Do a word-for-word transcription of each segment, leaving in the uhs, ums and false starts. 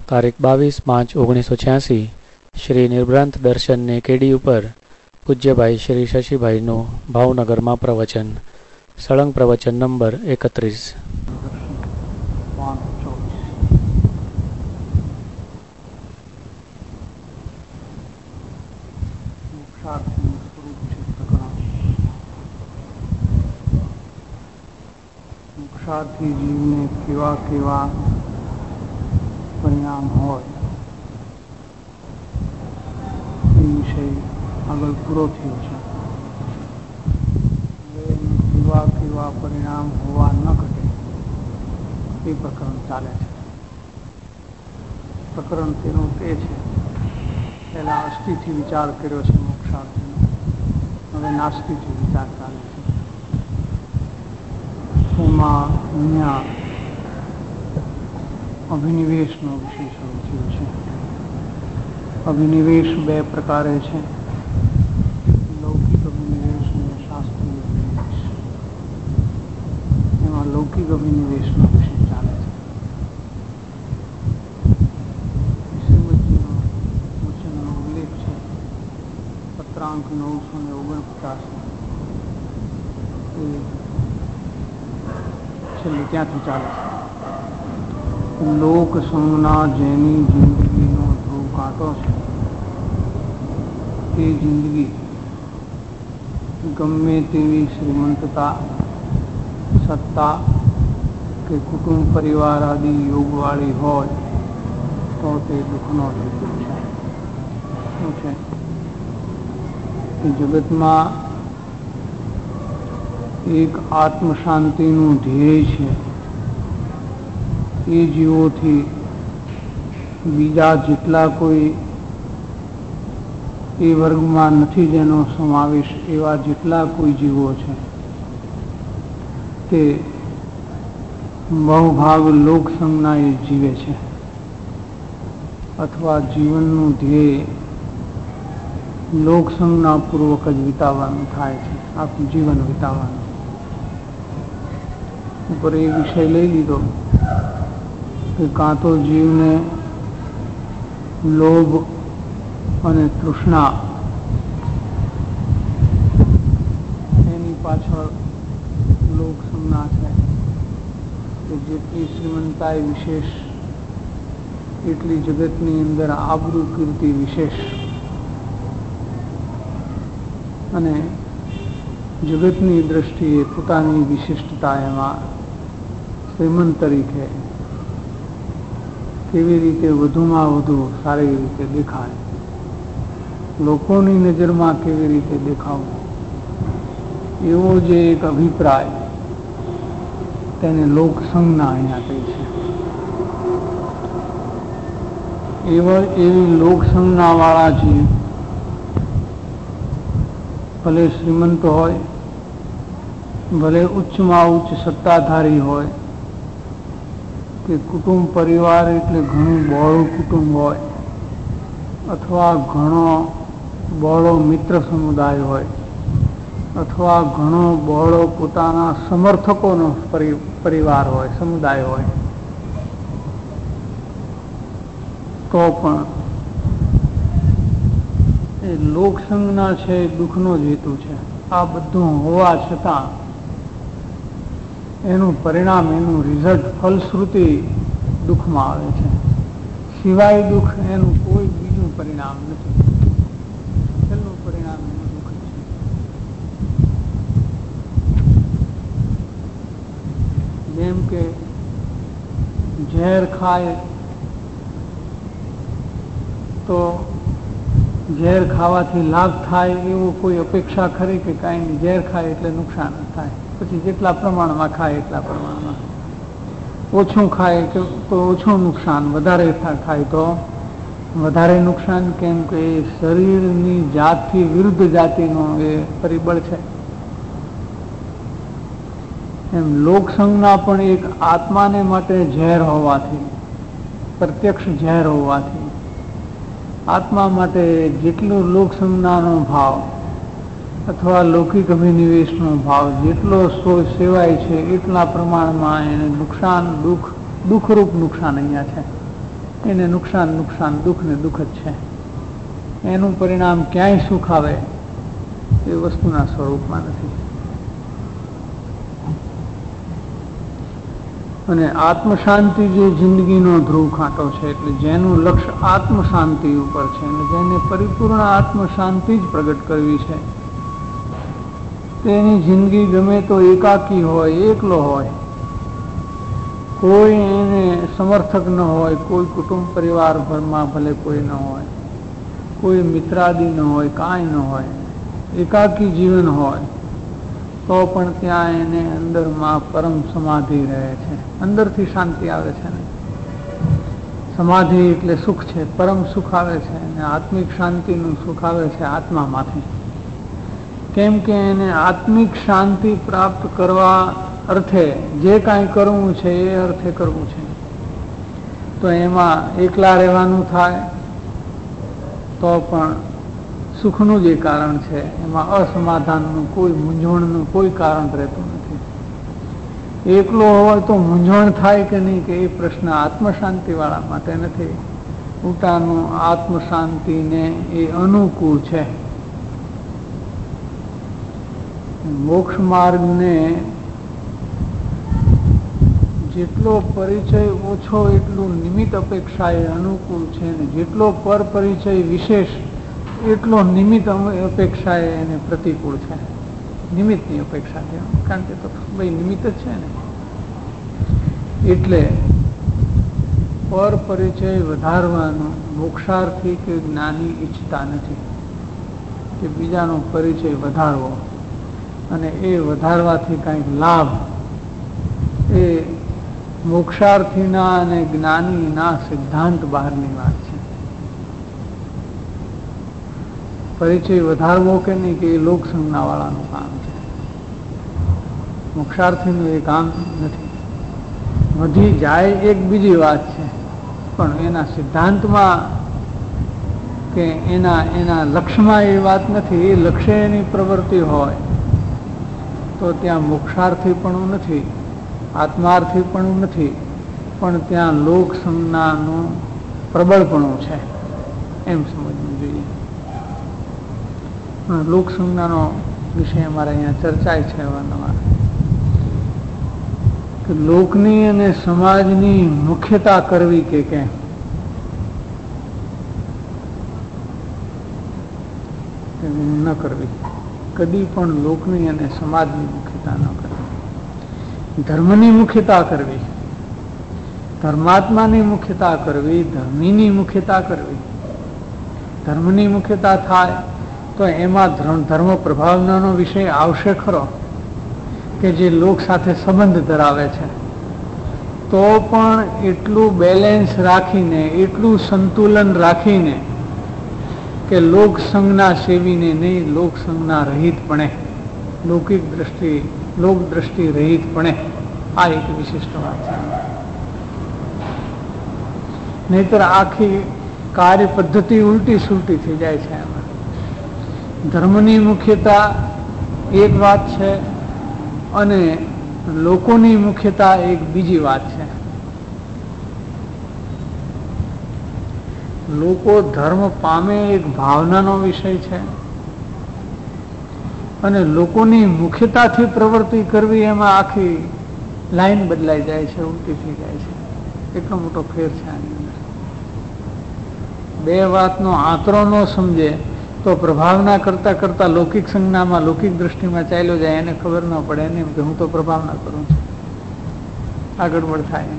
તારીખ બાવીસ પાંચ ઓગણીસો છ્યાસી શ્રી નિર્ભ્રાંત દર્શનને કેડી ઉપર પૂજ્યભાઈ શ્રી શશીભાઈનું ભાવનગરમાં પ્રવચન. સળંગ પ્રવચન નંબર એકત્રીસ. મોક્ષાર્થી જીવને કેવા કેવા પરિણામ હોય એ વિષય આગળ પૂરો થયો છે. કેવા કેવા પરિણામ હોવા ન ઘટે એ પ્રકરણ ચાલે છે. પ્રકરણ તેનું તે છે, પહેલા અસ્થિથી વિચાર કર્યો છે મોક્ષાર્થીનો, હવે નાસ્તિથી વિચાર ચાલે છે. એમાં અહીંયા અભિનિવેશનો વિષય શરૂ થયો છે. અભિનિવેશ બે પ્રકારે છે, લૌકિક અભિનિવેશ અને શાસ્ત્રીય અભિનિવેશ. એમાં લૌકિક અભિનિવેશનો વિષય ચાલે છે. શ્રીમદજીનો વચનનો ઉલ્લેખ છે, પત્રાંક નવસો ને ઓગણપચાસ છેલ્લે ત્યાંથી ચાલે છે. લોક સંજ્ઞા જેની જિંદગીનો ધ્રુવ કાંટો છે, તે જિંદગી ગમે તેવી શ્રીમંતતા, સત્તા કે કુટુંબ પરિવાર આદિ યોગવાળી હોય તો તે દુઃખનો હેતુ છે. શું છે કે જગતમાં એક આત્મશાંતિનું ધ્યેય છે. એ જીવોથી બીજા જેટલા કોઈ એ વર્ગમાં નથી જેનો સમાવેશ, એવા જેટલા કોઈ જીવો છે તે બહુભાગ લોકસંજ્ઞા એ જીવે છે, અથવા જીવનનું ધ્યેય લોકસંજ્ઞાપૂર્વક જ વિતાવવાનું થાય છે, આખું જીવન વિતાવવાનું. ઉપર એ વિષય લઈ લીધો કે કાં તો જીવને લોભ અને તૃષ્ણા એની પાછળ લોકસંજ્ઞા છે કે જેટલી શ્રીમંતાઈ વિશેષ એટલી જગતની અંદર આબરૂ કીર્તિ વિશેષ, અને જગતની દ્રષ્ટિએ પોતાની વિશિષ્ટતા એમાં શ્રીમંત તરીકે કેવી રીતે વધુમાં વધુ સારી રીતે દેખાય, લોકોની નજરમાં કેવી રીતે દેખાવું, એવો જે એક અભિપ્રાય તેને લોકસંજ્ઞા અહીંયા કહી છે. એવા એવી લોકસંજ્ઞા વાળા જીવ ભલે શ્રીમંત હોય, ભલે ઉચ્ચમાં ઉચ્ચ સત્તાધારી હોય, કે કુટુંબ પરિવાર એટલે ઘણું બહોળું કુટુંબ હોય, અથવા ઘણો બહોળો મિત્ર સમુદાય હોય, અથવા ઘણો બહોળો પોતાના સમર્થકોનો પરિવાર હોય, સમુદાય હોય, તો પણ એ લોકસંજ્ઞા છે એ દુઃખનો જ હેતુ છે. આ બધું હોવા છતાં એનું પરિણામ, એનું રિઝલ્ટ, ફલશ્રુતિ દુઃખમાં આવે છે. સિવાય દુઃખ એનું કોઈ બીજું પરિણામ નથી. છેલ્લું પરિણામ એનું દુઃખ છે. જેમ કે ઝેર ખાય તો ઝેર ખાવાથી લાભ થાય એવું કોઈ અપેક્ષા ખરી કે કાંઈ નહીં, ઝેર ખાય એટલે નુકસાન થાય, પછી જેટલા પ્રમાણમાં ખાય એટલા પ્રમાણમાં, ઓછું ખાય તો ઓછું નુકસાન, વધારે ખાય તો વધારે નુકસાન. કેમ કે એ શરીરની જાતથી વિરુદ્ધ જાતિનો એ પરિબળ છે. એમ લોકસંજ્ઞા પણ એક આત્માને માટે ઝેર હોવાથી, પ્રત્યક્ષ ઝેર હોવાથી, આત્મા માટે જેટલો લોકસંજ્ઞાનો ભાવ અથવા લૌકિક અભિનિવેશનો ભાવ જેટલો સેવાય છે એટલા પ્રમાણમાં એને નુકસાન, દુઃખ, દુઃખરૂપ નુકસાન અહીંયા છે. એને નુકસાન નુકસાન, દુઃખ ને દુઃખ જ છે. એનું પરિણામ ક્યાંય સુખ આવે એ વસ્તુના સ્વરૂપમાં નથી. અને આત્મશાંતિ જે જિંદગીનો ધ્રુવ કાંટો છે, એટલે જેનું લક્ષ્ય આત્મશાંતિ ઉપર છે અને જેને પરિપૂર્ણ આત્મશાંતિ જ પ્રગટ કરવી છે, તેની જિંદગી ગમે તો એકાકી હોય, એકલો હોય, કોઈ એને સમર્થક ન હોય, કોઈ કુટુંબ પરિવાર ભરમાં ભલે કોઈ ન હોય, કોઈ મિત્રાદિ ન હોય, કાંઈ ન હોય, એકાકી જીવન હોય, તો પણ ત્યાં એને અંદરમાં પરમ સમાધિ રહે છે. અંદરથી શાંતિ આવે છે ને. સમાધિ એટલે સુખ છે, પરમ સુખ આવે છે અને આત્મિક શાંતિનું સુખ આવે છે આત્મામાંથી. કેમ કે એને આત્મિક શાંતિ પ્રાપ્ત કરવા અર્થે જે કાંઈ કરવું છે એ અર્થે કરવું છે. તો એમાં એકલા રહેવાનું થાય તો પણ સુખનું જે કારણ છે એમાં અસમાધાનનું, કોઈ મૂંઝવણનું કોઈ કારણ રહેતું નથી. એકલો હોય તો મૂંઝવણ થાય કે નહીં કે એ પ્રશ્ન આત્મશાંતિ વાળા માટે નથી. ઉલટાનું આત્મશાંતિને એ અનુકૂળ છે. મોક્ષ માર્ગને જેટલો પરિચય ઓછો એટલું નિમિત્ત અપેક્ષા એ અનુકૂળ છે, અને જેટલો પર પરિચય વિશેષ એટલો નિમિત્ત અપેક્ષા એને પ્રતિકૂળ છે. નિમિત્તની અપેક્ષા છે, કારણ કે તો ભાઈ નિમિત્ત જ છે ને. એટલે પર પરિચય વધારવાનું મોક્ષાર્થી કે જ્ઞાની ઈચ્છતા નથી કે બીજાનો પરિચય વધારવો અને એ વધારવાથી કાંઈક લાભ. એ મોક્ષાર્થીના અને જ્ઞાનીના સિદ્ધાંત બહારની વાત છે. પરિચય વધારવો કે નહીં કે એ લોકસંજ્ઞા વાળાનું કામ છે, મોક્ષાર્થીનું એ કામ નથી. વધી જાય એક બીજી વાત છે, પણ એના સિદ્ધાંતમાં કે એના એના લક્ષ્યમાં એ વાત નથી. એ લક્ષ્ય એની પ્રવૃત્તિ હોય તો ત્યાં મોક્ષાર્થી પણ નથી, આત્માર્થી પણ નથી, પણ ત્યાં લોકસંજ્ઞાનું પ્રબળપણું છે એમ સમજવું જોઈએ. લોકસંજ્ઞાનો વિષય અમારે અહીંયા ચર્ચાય છે અવારનવાર કે લોકની અને સમાજની મુખ્યતા કરવી કે કેમ. ન કરવી, કદી પણ લોકની અને સમાજની મુખ્યતા ન કરવી. ધર્મની મુખ્યતા કરવી, ધર્માત્માની મુખ્યતા કરવી, ધર્મીની મુખ્યતા કરવી. ધર્મની મુખ્યતા થાય તો એમાં ધર્મ પ્રભાવનાનો વિષય આવશે ખરો કે જે લોક સાથે સંબંધ ધરાવે છે, તો પણ એટલું બેલેન્સ રાખીને, એટલું સંતુલન રાખીને કે લોક સંજ્ઞા સેવીને નહીં, લોક સંજ્ઞા રહિતપણે, લૌકિક દ્રષ્ટિ, લોક દ્રષ્ટિ રહિતપણે. આ એક વિશિષ્ટ વાત છે. નહીતર આખી કાર્ય પદ્ધતિ ઉલટી સુલટી થઈ જાય છે. એમાં ધર્મની મુખ્યતા એક વાત છે અને લોકોની મુખ્યતા એક બીજી વાત છે. લોકો ધર્મ પામે એક ભાવનાનો વિષય છે અને લોકોની મુખ્યતાથી પ્રવૃત્તિ કરવી એમાં આખી લાઈન બદલાઈ જાય છે, ઉલટી થઈ જાય છે. એટલો મોટો ફેર છે આની અંદર. બે વાતનો આંતરો ન સમજે તો પ્રભાવના કરતા કરતા લૌકિક સંજ્ઞામાં, લૌકિક દ્રષ્ટિમાં ચાલ્યો જાય, એને ખબર ન પડે એને એમ કે હું તો પ્રભાવના કરું છું. આ ગડબડ થાય.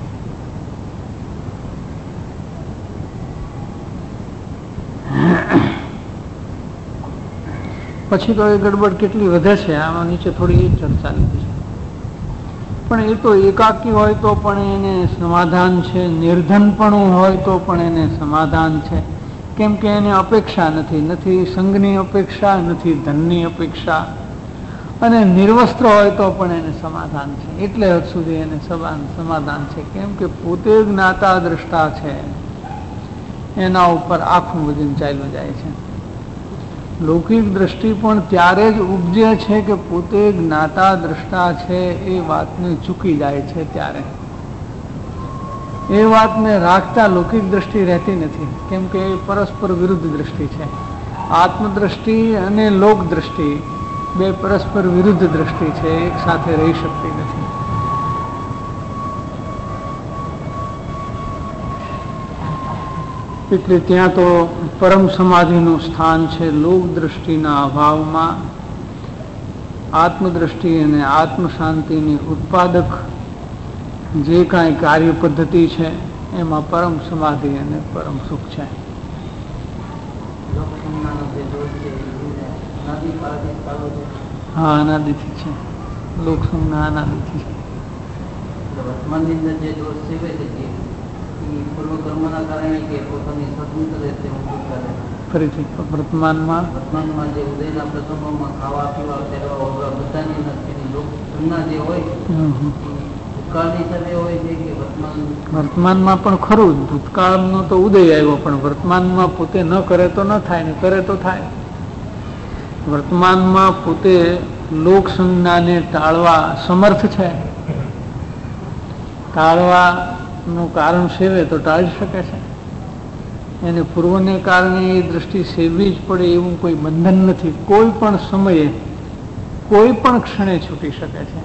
પછી તો એ ગડબડ કેટલી વધે છે આમાં નીચે થોડી એ ચર્ચા લીધી છે. પણ એ તો એકાકી હોય તો પણ એને સમાધાન છે, નિર્ધનપણું હોય તો પણ એને સમાધાન છે. કેમ કે એને અપેક્ષા નથી, નથી સંઘની અપેક્ષા, નથી ધનની અપેક્ષા, અને નિર્વસ્ત્ર હોય તો પણ એને સમાધાન છે. એટલે હદ સુધી એને સમાધાન છે. કેમ કે પોતે જ્ઞાતા દ્રષ્ટા છે, એના ઉપર આખું વજન ચાલ્યું જાય છે. લૌકિક દ્રષ્ટિ પણ ત્યારે જ ઉપજે છે કે પોતે જ્ઞાતા દ્રષ્ટા છે એ વાતને ચૂકી જાય છે. ત્યારે એ વાતને રાખતા લૌકિક દ્રષ્ટિ રહેતી નથી, કેમ કે એ પરસ્પર વિરુદ્ધ દ્રષ્ટિ છે. આત્મદ્રષ્ટિ અને લોક દ્રષ્ટિ બે પરસ્પર વિરુદ્ધ દ્રષ્ટિ છે, એક સાથે રહી શકતી નથી. એટલે ત્યાં તો પરમ સમાધિનું સ્થાન છે. લોક દ્રષ્ટિના અભાવમાં આત્મદ્રષ્ટિ અને આત્મ શાંતિની ઉત્પાદક જે કાંઈ કાર્ય પદ્ધતિ છે એમાં પરમ સમાધિ અને પરમ સુખ છે. હા, અનાદિથી છે. લોકસંજ્ઞા અનાદિથી છે. વર્તમાનની અંદર જે દોષ સેવે છે એ પૂર્વકર્મના કારણે કે પોતાની સ્વતંત્ર રીતે ઉપયોગ કરે. ફરીથી વર્તમાનમાં વર્તમાનમાં જે ઉદયના પ્રસંગોમાં ખાવા પીવા પહેરવા ઓગળવા બધાની નથી લોકસંજ્ઞા જે હોય ભૂતકાળની સાથે હોય છે કે વર્તમાન વર્તમાનમાં પણ ખરું. ભૂતકાળનો તો ઉદય આવ્યો, પણ વર્તમાનમાં પોતે ન કરે તો ન થાય, ને કરે તો થાય. વર્તમાનમાં પોતે લોક સંજ્ઞાને ટાળવા સમર્થ છે. ટાળવાનું કારણ સેવે તો ટાળી શકે છે. એને પૂર્વને કારણે એ દ્રષ્ટિ સેવવી જ પડે એવું કોઈ બંધન નથી. કોઈ પણ સમયે કોઈ પણ ક્ષણે છૂટી શકે છે.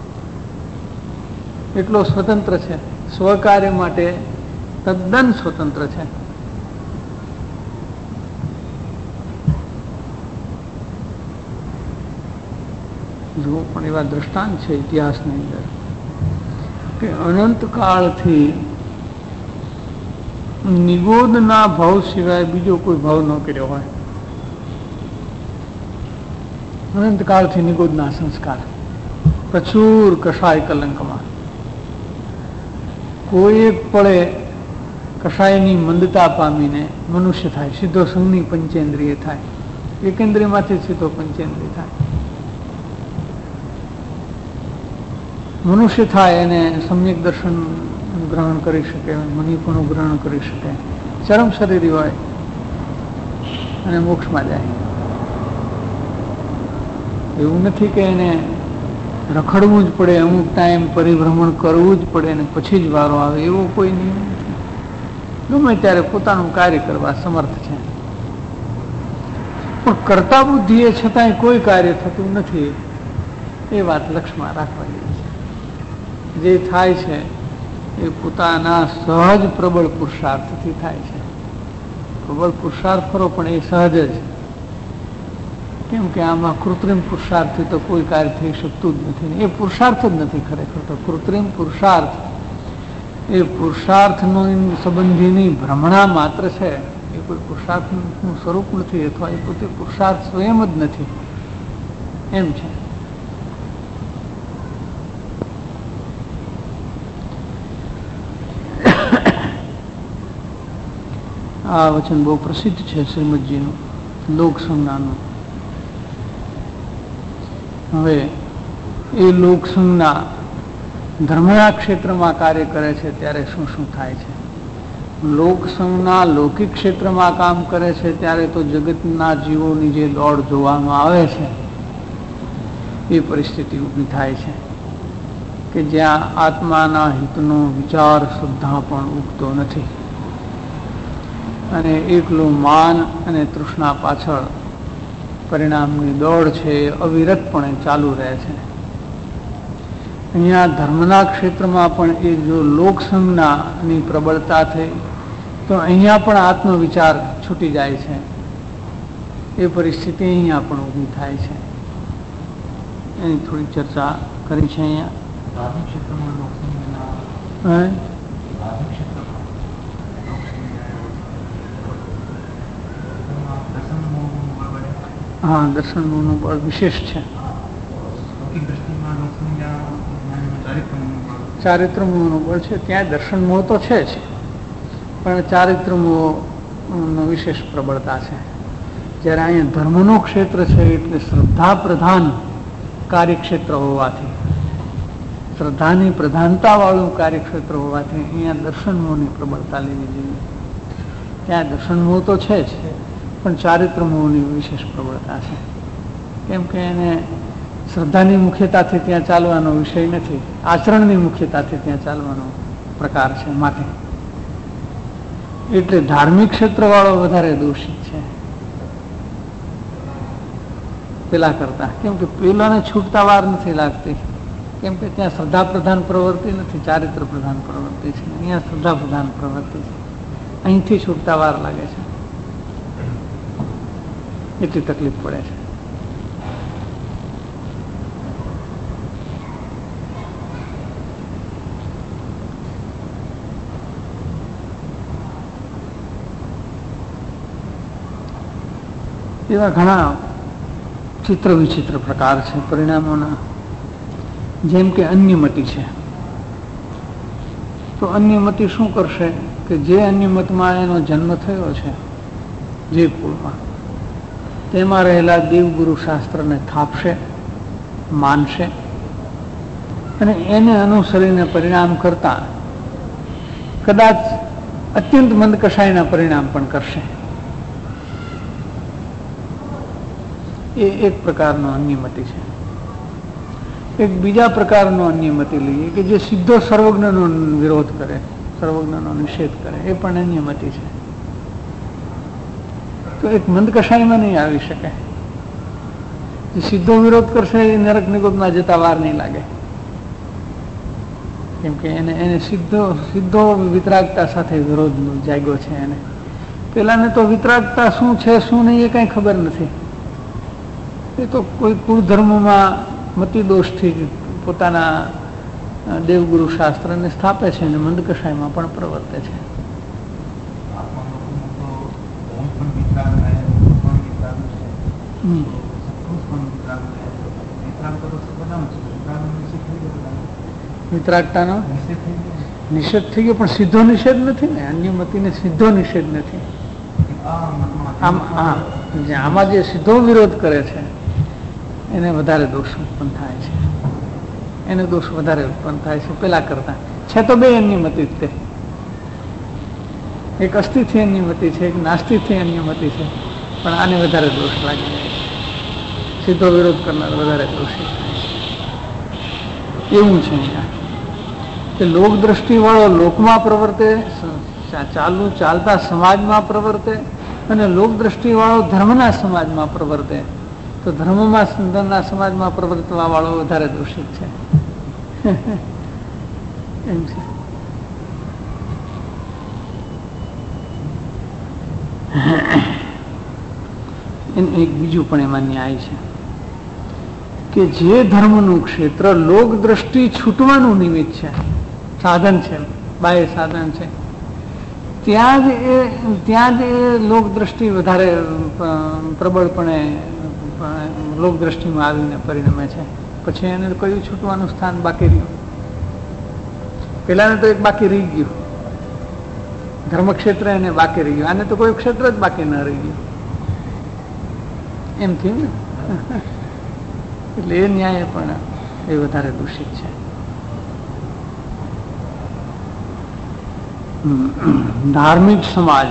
એટલો સ્વતંત્ર છે. સ્વકાર્ય માટે તદ્દન સ્વતંત્ર છે. જો પણ એવા દ્રષ્ટાંત છે ઇતિહાસની અંદર કે અનંત કાળથી નિગોદના ભાવ સિવાય બીજો કોઈ ભાવ ન કર્યો હોય. અનંત કાળથી નિગોદના સંસ્કાર પ્રચુર કષાય કલંકમાં. કોઈ એક પળે કષાયની મંદતા પામીને મનુષ્ય થાય, સીધો સંઘની પંચેન્દ્રિય થાય, એકેન્દ્રિયમાંથી સીધો પંચેન્દ્રિય થાય. મનુષ્ય થાય એને સમ્યક દર્શન ગ્રહણ કરી શકે, મનિપણું ગ્રહણ કરી શકે, ચરમ શરીરી હોય અને મોક્ષમાં જાય. એવું નથી કે એને રખડવું જ પડે, અમુક ટાઈમ પરિભ્રમણ કરવું જ પડે અને પછી જ વારો આવે, એવો કોઈ નિયમ નથી. ગમે ત્યારે પોતાનું કાર્ય કરવા સમર્થ છે. પણ કરતા બુદ્ધિ એ છતાંય કોઈ કાર્ય થતું નથી, એ વાત લક્ષમાં રાખવાની છે. જે થાય છે એ પોતાના સહજ પ્રબળ પુરુષાર્થથી થાય છે. પ્રબળ પુરુષાર્થ ખરો, પણ એ સહજ જ. કેમ કે આમાં કૃત્રિમ પુરુષાર્થથી તો કોઈ કાર્ય થઈ શકતું જ નથી. એ પુરુષાર્થ જ નથી ખરેખર તો. કૃત્રિમ પુરુષાર્થ એ પુરુષાર્થનો સંબંધીની ભ્રમણા માત્ર છે. એ કોઈ પુરુષાર્થનું સ્વરૂપ નથી, અથવા એ પોતે પુરુષાર્થ સ્વયં જ નથી, એમ છે. આ વચન બહુ પ્રસિદ્ધ છે શ્રીમદજીનું, લોકસંજ્ઞાનું. હવે એ લોકસંજ્ઞા ધર્મના ક્ષેત્રમાં કાર્ય કરે છે ત્યારે શું શું થાય છે? લોકસંજ્ઞા લૌકિક ક્ષેત્રમાં કામ કરે છે ત્યારે તો જગતના જીવોની જે દોડ જોવામાં આવે છે એ પરિસ્થિતિ ઊભી થાય છે કે જ્યાં આત્માના હિતનો વિચાર સુદ્ધા પણ ઉગતો નથી, અને એકલું માન અને તૃષ્ણા પાછળ પરિણામની દોડ છે અવિરતપણે ચાલુ રહે છે. અહીંયા ધર્મના ક્ષેત્રમાં પણ એ જો લોકસંજ્ઞાની પ્રબળતા થઈ તો અહીંયા પણ આત્મવિચાર છૂટી જાય છે. એ પરિસ્થિતિ અહીંયા પણ ઊભી થાય છે. એની થોડી ચર્ચા કરી છે અહીંયા. ધાર્મિક ક્ષેત્રમાં લોકસંજ્ઞા ધાર્મિક ક્ષેત્રમાં હા, દર્શન નું બળ વિશેષ છે. ચારિત્ર મોહનું બળ છે. ત્યાં દર્શન મોહ તો છે જ, પણ ચારિત્ર મોહનો વિશેષ પ્રબળતા છે. જ્યારે અહીંયા ધર્મનું ક્ષેત્ર છે એટલે શ્રદ્ધા પ્રધાન કાર્યક્ષેત્ર હોવાથી, શ્રદ્ધાની પ્રધાનતા વાળું કાર્યક્ષેત્ર હોવાથી અહીંયા દર્શન મોહની પ્રબળતા લેવી જોઈએ. ત્યાં દર્શન મોહ તો છે જ, પણ ચારિત્ર મોહની વિશેષ પ્રબળતા છે. કેમ કે એને શ્રદ્ધાની મુખ્યતાથી ત્યાં ચાલવાનો વિષય નથી, આચરણની મુખ્યતાથી ત્યાં ચાલવાનો પ્રકાર છે. માટે એટલે ધાર્મિક ક્ષેત્ર વાળો વધારે દોષિત છે પેલા કરતા. કેમ કે પેલાને છૂટતા વાર નથી લાગતી, કેમ કે ત્યાં શ્રદ્ધા પ્રધાન પ્રવૃત્તિ નથી, ચારિત્ર પ્રધાન પ્રવૃત્તિ છે. અહીંયા શ્રદ્ધા પ્રધાન પ્રવૃત્તિ છે, અહીંથી છૂટતા વાર લાગે છે, એટલી તકલીફ પડે છે. એવા ઘણા ચિત્ર વિચિત્ર પ્રકાર છે પરિણામોના. જેમ કે અન્યમતિ છે, તો અન્યમતિ શું કરશે કે જે અન્યમતમાં એનો જન્મ થયો છે, જે કુળમાં, તેમાં રહેલા દેવગુરુ શાસ્ત્રને થાપશે, માનશે અને એને અનુસરીને પરિણામ કરતા કદાચ અત્યંત મંદ કષાયના પરિણામ પણ કરશે. એ એક પ્રકારનો અન્યમતિ છે. એક બીજા પ્રકારનો અન્યમતિ લઈએ કે જે સીધો સર્વજ્ઞનો વિરોધ કરે, સર્વજ્ઞનો નિષેધ કરે, એ પણ અન્યમતિ છે. તો એક મંદ કષાયમાં નહીં આવી શકે. જે સીધો વિરોધ કરશે એ નરક નિગોદમાં જતા વાર નહીં લાગે, કેમ કે એને એને સીધો સીધો વિતરાગતા સાથે વિરોધ જાગ્યો છે. એને પેલાને તો વિતરાગતા શું છે શું નહીં એ કઈ ખબર નથી. એ તો કોઈ કુળ ધર્મમાં મતિ દોષથી જ પોતાના દેવગુરુ શાસ્ત્રને સ્થાપે છે અને મંદ કષાયમાં પણ પ્રવર્તે છે. વિતરાગતાનો નિષેધ થઈ ગયો, પણ સીધો નિષેધ નથી ને. અન્યમતિને સીધો નિષેધ નથી. આમ હા, આમાં જે સીધો વિરોધ કરે છે એને વધારે દોષ ઉત્પન્ન થાય છે, એને દોષ વધારે ઉત્પન્ન થાય છે પેલા કરતા. છે તો બે અન્યમતિ તે, એક અસ્થિથી અન્યમતિ છે, એક નાસ્તિથી અન્યમતિ છે, પણ આને વધારે દોષ લાગી જાય છે. સીધો વિરોધ કરનાર વધારે દોષી થાય છે. એવું છે અહીંયા કે લોક દ્રષ્ટિ વાળો લોકમાં પ્રવર્તે, ચાલુ ચાલતા સમાજમાં પ્રવર્તે, અને લોક દ્રષ્ટિ વાળો ધર્મના સમાજમાં પ્રવર્તે. તો ધર્મમાં સુંદરના સમાજમાં પ્રવર્તવા વાળો વધારે દોષિત છે. એમ છે. એનું એક બીજું પણ એમાં ન્યાય છે કે જે ધર્મનું ક્ષેત્ર લોક દ્રષ્ટિ છૂટવાનું નિમિત્ત છે, સાધન છે, બાહ્ય સાધન છે, ત્યાં જ એ ત્યાં જ એ લોક દ્રષ્ટિ વધારે પ્રબળપણે લોક દ્રષ્ટિમાં આવીને પરિણમે છે. પછી એને કયું છૂટવાનું સ્થાન બાકી રહ્યું? પેલાને તો એક બાકી રહી ગયું, ધર્મક્ષેત્ર એને બાકી રહી ગયું. આને તો કોઈ ક્ષેત્ર જ બાકી ન રહી ગયું. એમ થયું ને. એટલે એ ન્યાય પણ એ વધારે દૂષિત છે. ધાર્મિક સમાજ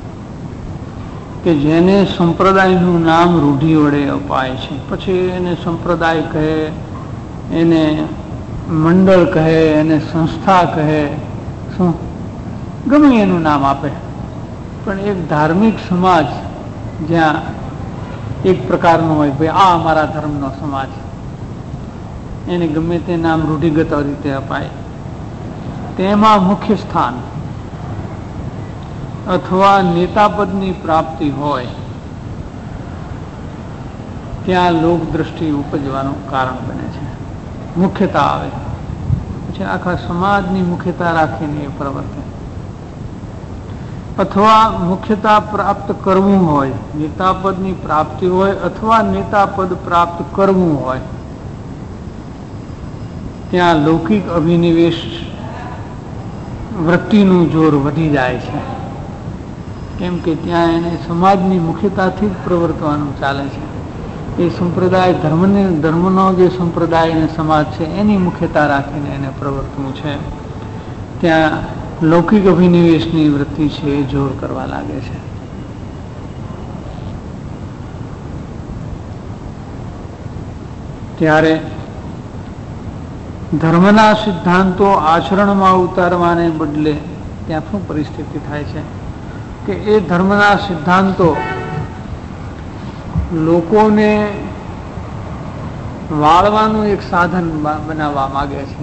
કે જેને સંપ્રદાયનું નામ રૂઢિ વડે અપાય છે, પછી એને સંપ્રદાય કહે, એને મંડળ કહે, એને સંસ્થા કહે, શું ગમે એનું નામ આપે, પણ એક ધાર્મિક સમાજ જ્યાં એક પ્રકારનો હોય, ભાઈ આ અમારા ધર્મનો સમાજ, એને ગમે તે નામ રૂઢિગત રીતે અપાય, તેમાં મુખ્ય સ્થાન અથવા નેતાપદની પ્રાપ્તિ હોય ત્યાં લોક દ્રષ્ટિ ઉપજવાનું કારણ બને છે. મુખ્યતા આવે, પછી આખા સમાજની મુખ્યતા રાખીને એ પ્રવર્તે. અથવા મુખ્યતા પ્રાપ્ત કરવું હોય, નેતાપદની પ્રાપ્તિ હોય અથવા નેતાપદ પ્રાપ્ત કરવું હોય, ત્યાં લૌકિક અભિનિવેશ વૃત્તિનું જોર વધી જાય છે. કેમ કે ત્યાં એને સમાજની મુખ્યતાથી જ પ્રવર્તવાનું ચાલે છે. એ સંપ્રદાય ધર્મને ધર્મનો જે સંપ્રદાય અને સમાજ છે એની મુખ્યતા રાખીને એને પ્રવર્તવું છે. ત્યાં લૌકિક અભિનિવેશની વૃત્તિ છે એ જોર કરવા લાગે છે. ત્યારે ધર્મના સિદ્ધાંતો આચરણમાં ઉતારવાને બદલે ત્યાં શું પરિસ્થિતિ થાય છે કે એ ધર્મના સિદ્ધાંતો લોકોને વાળવાનું એક સાધન બનાવવા માંગે છે.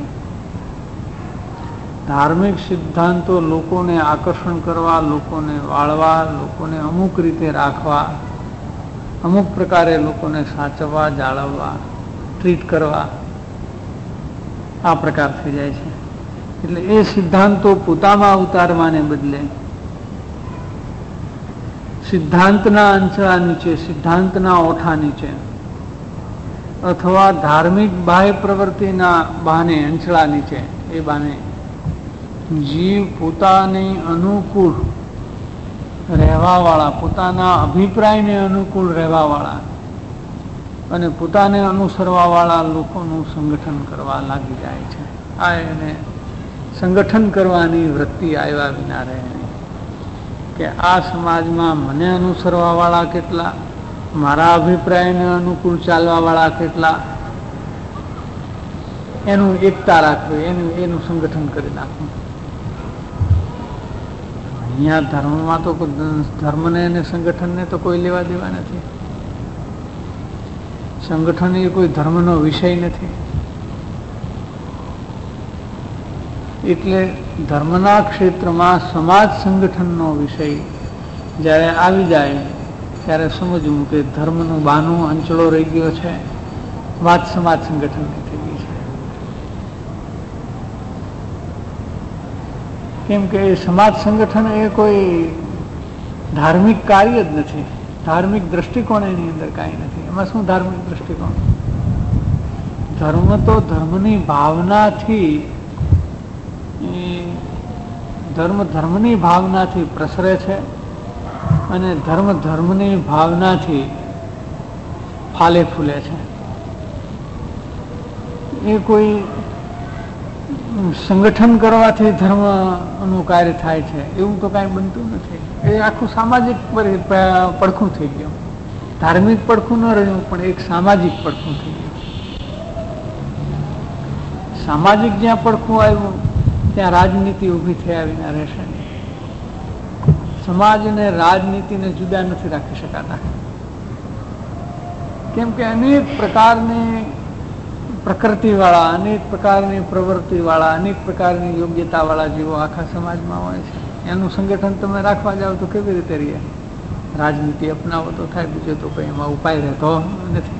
ધાર્મિક સિદ્ધાંતો લોકોને આકર્ષણ કરવા, લોકોને વાળવા, લોકોને અમુક રીતે રાખવા, અમુક પ્રકારે લોકોને સાચવવા, જાળવવા, ટ્રીટ કરવા, આ પ્રકાર થઈ જાય છે. એટલે એ સિદ્ધાંતો પોતામાં ઉતારવાને બદલે સિદ્ધાંતના અંચળા નીચે, સિદ્ધાંતના ઓઠા નીચે અથવા ધાર્મિક બાહ્ય પ્રવૃત્તિના બહાને અંચળા નીચે એ બાને જીવ પોતાને અનુકૂળ રહેવા વાળા, પોતાના અભિપ્રાયને અનુકૂળ રહેવા વાળા અને પોતાને અનુસરવા વાળા લોકોનું સંગઠન કરવા લાગી જાય છે. આ એને સંગઠન કરવાની વૃત્તિ આવ્યા વિના રહે કે આ સમાજમાં મને અનુસરવા વાળા કેટલા, મારા અભિપ્રાયને અનુકૂળ ચાલવા વાળા કેટલા, એનું એકતા રાખવી, એનું એનું સંગઠન કરી નાખવું. અહીંયા ધર્મમાં તો ધર્મને અને સંગઠનને તો કોઈ લેવા દેવા નથી. સંગઠન એ કોઈ ધર્મનો વિષય નથી. એટલે ધર્મના ક્ષેત્રમાં સમાજ સંગઠનનો વિષય જ્યારે આવી જાય ત્યારે સમજવું કે ધર્મનું બાનું અંચળો રહી ગયો છે, વાત સમાજ સંગઠનની થઈ ગઈ છે. કેમ કે સમાજ સંગઠન એ કોઈ ધાર્મિક કાર્ય જ નથી. ધાર્મિક દ્રષ્ટિકોણ એની અંદર કાંઈ નથી. એમાં શું ધાર્મિક દ્રષ્ટિકોણ? ધર્મ તો ધર્મની ભાવનાથી ધર્મ ધર્મની ભાવનાથી પ્રસરે છે અને ધર્મ ધર્મની ભાવનાથી ફાલે ફૂલે છે. એ કોઈ સંગઠન કરવાથી ધર્મનું કાર્ય થાય છે એવું તો કાંઈ બનતું નથી. એ આખું સામાજિક પડખું થઈ ગયું. ધાર્મિક પડખું ન રહ્યું પણ એક સામાજિક પડખું થઈ ગયું. સામાજિક જ્યાં પડખું આવ્યું ત્યાં રાજનીતિ ઊભી થયા વિના રહેશે નહીં. સમાજ અને રાજનીતિને જુદા નથી રાખી શકાતા. કેમ કે અનેક પ્રકારની પ્રકૃતિ વાળા, અનેક પ્રકારની પ્રવૃત્તિ વાળા, અનેક પ્રકારની યોગ્યતા વાળા જીવો આખા સમાજમાં હોય છે. એનું સંગઠન તમે રાખવા જાઓ તો કેવી રીતે રહીએ? રાજનીતિ અપનાવો તો થાય, બીજો તો કઈ એમાં ઉપાય રહેતો નથી.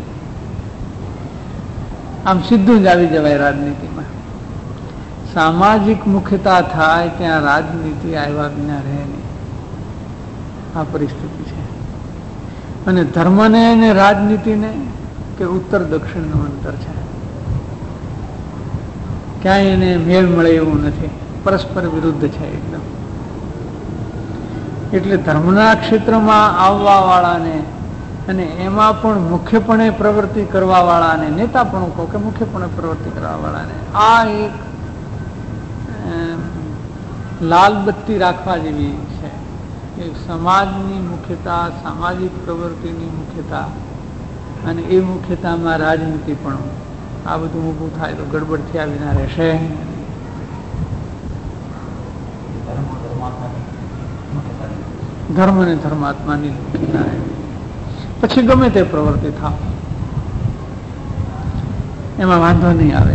આમ સીધું જ આવી જવાય રાજનીતિમાં. સામાજિક મુખ્યતા થાય ત્યાં રાજનીતિ આવ્યા વિના રહે નહીં. આ પરિસ્થિતિ છે. અને ધર્મને અને રાજનીતિને કે ઉત્તર દક્ષિણનું અંતર છે. ક્યાંય એને મેળ મળે એવું નથી. પરસ્પર વિરુદ્ધ છે એકદમ. એટલે ધર્મના ક્ષેત્રમાં આવવા વાળાને અને એમાં પણ મુખ્યપણે પ્રવૃત્તિ કરવા વાળાને, નેતા પણ કહો કે મુખ્યપણે પ્રવૃત્તિ કરવા વાળાને આ એક લાલ બત્તી રાખવા જેવી છે. એ સમાજની મુખ્યતા, સામાજિક પ્રવૃત્તિની મુખ્યતા અને એ મુખ્યતામાં રાજનીતિ પણ, આ બધું ઊભું થાય તો ગડબડ થયા વિના રહેશે. ધર્મ અને ધર્માત્માની મુખ્યતા પછી ગમે તે પ્રવૃત્તિ થાવ એમાં વાંધો નહીં આવે.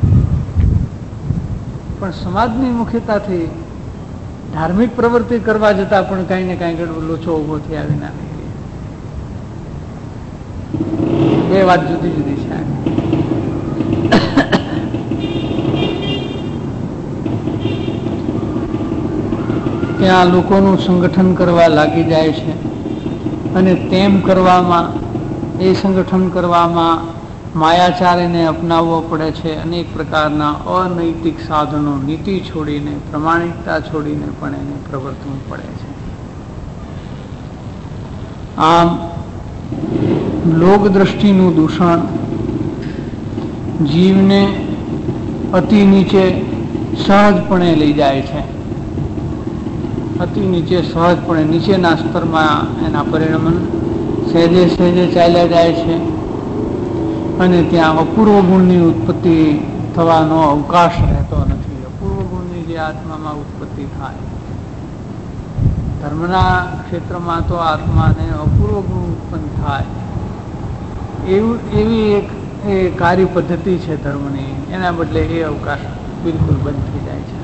પણ સમાજની મુખ્યતાથી ધાર્મિક પ્રવૃત્તિ કરવા જતા પણ કઈ ને કઈ ગડબડ લોચો ઉભો થયા વિના નહીં. બે વાત જુદી જુદી છે. ત્યાં લોકોનું સંગઠન કરવા લાગી જાય છે અને તેમ કરવામાં, એ સંગઠન કરવામાં માયાચારીને અપનાવવો પડે છે. અનેક પ્રકારના અનૈતિક સાધનો, નીતિ છોડીને, પ્રમાણિકતા છોડીને પણ એને પ્રવર્તવું પડે છે. આમ લોક દ્રષ્ટિનું દૂષણ જીવને અતિ નીચે સહજપણે લઈ જાય છે. અતિ નીચે સહજપણે નીચેના સ્તરમાં એના પરિણમન સહેજે સહેજે ચાલ્યા જાય છે અને ત્યાં અપૂર્વ ગુણની ઉત્પત્તિ થવાનો અવકાશ રહેતો નથી. અપૂર્વ ગુણની જે આત્મામાં ઉત્પત્તિ થાય, ધર્મના ક્ષેત્રમાં તો આત્માને અપૂર્વ ગુણ ઉત્પન્ન થાય એવું એવી એક એ કાર્ય પદ્ધતિ છે ધર્મની. એના બદલે એ અવકાશ બિલકુલ બંધ થઈ જાય છે.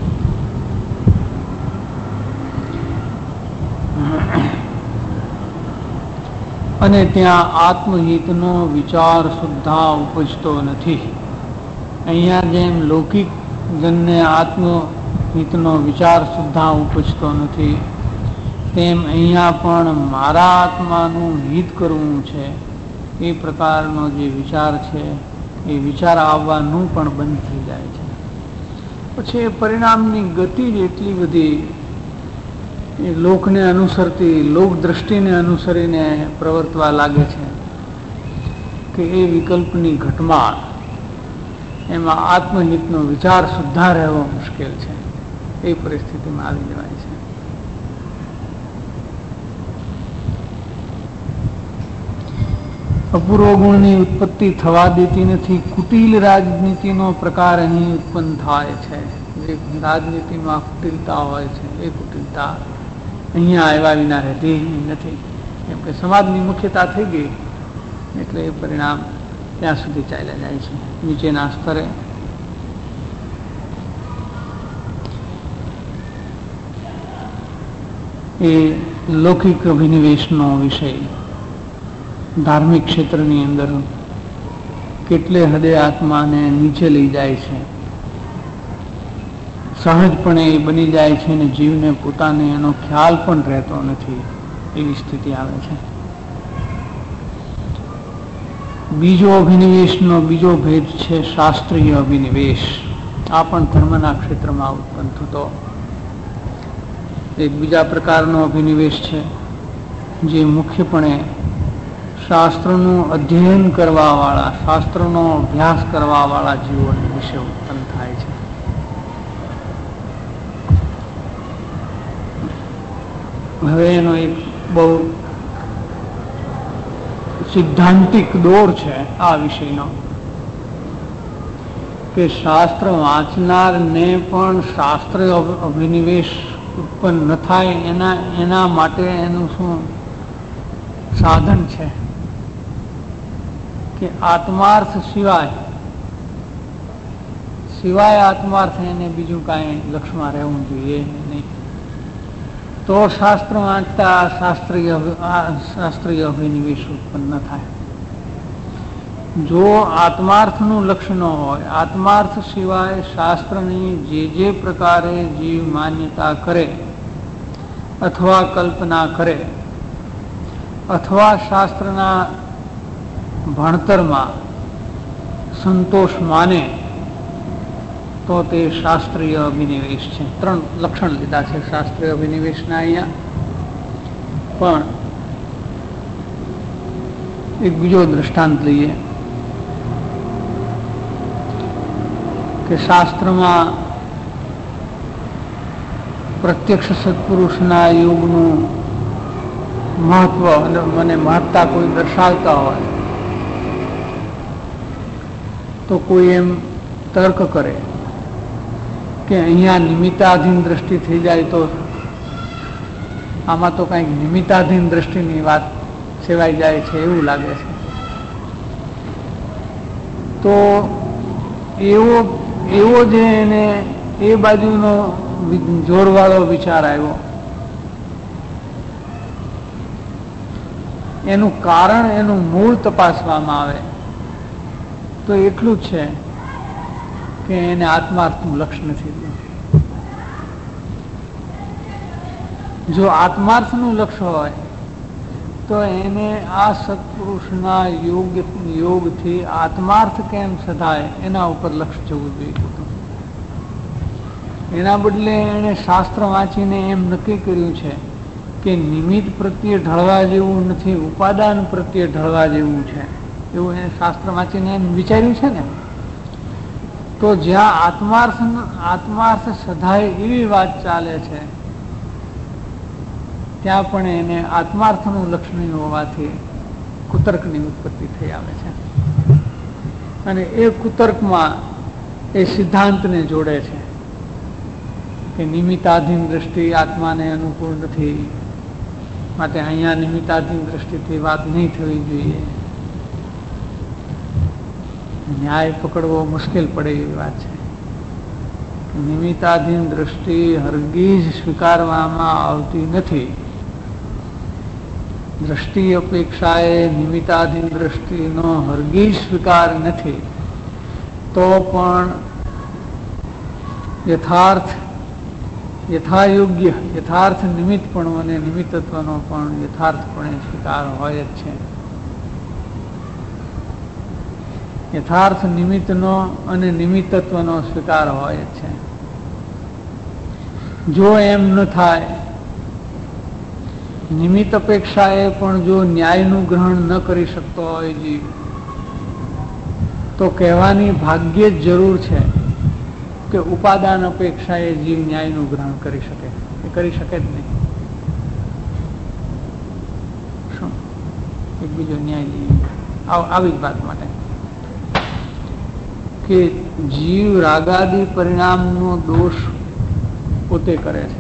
અને ત્યાં આત્મહિતનો વિચાર સુદ્ધા ઉપજતો નથી. અહીંયા જેમ લૌકિક જનને આત્મહિતનો વિચાર સુદ્ધા ઉપજતો નથી, તેમ અહીંયા પણ મારા આત્માનું હિત કરવું છે એ પ્રકારનો જે વિચાર છે એ વિચાર આવવાનું પણ બંધ થઈ જાય છે. પછી એ પરિણામની ગતિ જ એટલી બધી એ લોકને અનુસરતી, લોક દ્રષ્ટિને અનુસરીને પ્રવર્તવા લાગે છે કે એ વિકલ્પની ઘટમાળ, એમાં આત્મહિતનો વિચાર સુદ્ધા રહેવો મુશ્કેલ છે. એ પરિસ્થિતિમાં આવી જવાય છે. અપૂર્વ ગુણની ઉત્પત્તિ થવા દેતી નથી. કુટિલ રાજનીતિનો પ્રકાર અહીં ઉત્પન્ન થાય છે. જે રાજનીતિમાં કુટિલતા હોય છે એ કુટિલતા અહીંયા આવ્યા વિના રહેતી નથી. કેમ કે સમાજની મુખ્યતા થઈ ગઈ એટલે એ પરિણામ ત્યાં સુધી ચાલ્યા જાય છે. નીચેના સ્તરે એ લૌકિક અભિનિવેશનો વિષય ધાર્મિક ક્ષેત્રની અંદર કેટલે હદે આત્માને નીચે લઈ જાય છે, સહજપણે એ બની જાય છે અને જીવને પોતાને એનો ખ્યાલ પણ રહેતો નથી એવી સ્થિતિ આવે છે. બીજો અભિનિવેશનો બીજો ભેદ છે શાસ્ત્રીય અભિનિવેશ. આ પણ ધર્મના ક્ષેત્રમાં ઉત્પન્ન થતો એક બીજા પ્રકારનો અભિનિવેશ છે, જે મુખ્યપણે શાસ્ત્રનું અધ્યયન કરવા વાળા, શાસ્ત્રનો અભ્યાસ કરવા વાળા જીવો વિશે ઉત્પન્ન થાય છે. હવે એનો એક બહુ સિદ્ધાંતિક દોર છે આ વિષયનો કે શાસ્ત્ર વાંચનારને પણ શાસ્ત્ર અભિનિવેશ ઉત્પન્ન ન થાય એના એના માટે એનું શું સાધન છે કે આત્માર્થ સિવાય સિવાય આત્માર્થ એને બીજું કાંઈ લક્ષ્યમાં રહેવું જોઈએ નહીં. તો શાસ્ત્ર વાંચતા શાસ્ત્રીય શાસ્ત્રીય અભિનિવેશ ઉત્પન્ન ન થાય. જો આત્માર્થનું લક્ષ્ય ન હોય, આત્માર્થ સિવાય શાસ્ત્રની જે જે પ્રકારે જીવ માન્યતા કરે અથવા કલ્પના કરે અથવા શાસ્ત્રના ભણતરમાં સંતોષ માને તો તે શાસ્ત્રીય અભિનિવેશ છે. ત્રણ લક્ષણ લીધા છે શાસ્ત્રીય અભિનિવેશના અહીંયા. પણ એક બીજો દ્રષ્ટાંત લઈએ કે શાસ્ત્રમાં પ્રત્યક્ષ સત્પુરુષના યોગનું મહત્વ અને મને મહત્તા કોઈ દર્શાવતા હોય તો કોઈ એમ તર્ક કરે કે અહીંયા નિમિત્તાધીન દ્રષ્ટિ થઈ જાય તો આમાં તો કંઈક નિમિત્તાધીન દ્રષ્ટિની વાત સેવાઈ જાય છે એવું લાગે છે. તો એવો એવો જે એને એ બાજુનો જોરવાળો વિચાર આવ્યો, એનું કારણ એનું મૂળ તપાસવામાં આવે તો એટલું જ છે કે એને આત્માર્થનું લક્ષ્ય નથી. જો આત્માર્થનું લક્ષ્ય હોય તો એને આ સત્પુરુષના યોગ યોગથી આત્માર્થ કેમ સધાય એના ઉપર લક્ષ્ય જવું જોઈએ. એના બદલે એને શાસ્ત્ર વાંચીને એમ નક્કી કર્યું છે કે નિમિત્ત પ્રત્યે ઢળવા જેવું નથી, ઉપાદાન પ્રત્યે ઢળવા જેવું છે એવું એને શાસ્ત્ર વાંચીને એમ વિચાર્યું છે ને. તો જ્યાં આત્માર્થ આત્માર્થ સધાય એવી વાત ચાલે છે ત્યાં પણ એને આત્માર્થનું લક્ષણ નહીં હોવાથી કુતર્કની ઉત્પત્તિ થઈ આવે છે. અને એ કુતર્કમાં એ સિદ્ધાંતને જોડે છે કે નિમિત્તાધીન દ્રષ્ટિ આત્માને અનુકૂળ નથી, માટે અહીંયા નિમિત્તાધીન દ્રષ્ટિથી વાત નહીં થવી જોઈએ. ન્યાય પકડવો મુશ્કેલ પડે એવી વાત છે. નિમિત્તાધીન દ્રષ્ટિ હરગીજ સ્વીકારવામાં આવતી નથી. દ્રષ્ટિ અપેક્ષાએ નિમિત્તાધીન દ્રષ્ટિનો હરગીજ સ્વીકાર નથી. તો પણ યથાર્થ યથાયોગ્ય યથાર્થ નિમિત્તપણો અને નિમિત્તત્વનો પણ યથાર્થપણે સ્વીકાર હોય જ છે. યથાર્થ નિમિત્તનો અને નિમિત્તત્વનો સ્વીકાર હોય જ છે. જો એમ ન થાય, નિમિત્ત અપેક્ષાએ પણ જો ન્યાયનું ગ્રહણ ન કરી શકતો હોય જીવ, તો કહેવાની ભાગ્યે જ જરૂર છે કે ઉપાદાન અપેક્ષાએ જીવ ન્યાયનું ગ્રહણ કરી શકે. એ કરી શકે જ નહીં. શું એક બીજો ન્યાય લઈએ આવી જ વાત માટે કે જીવ રાગાદી પરિણામનો દોષ પોતે કરે છે.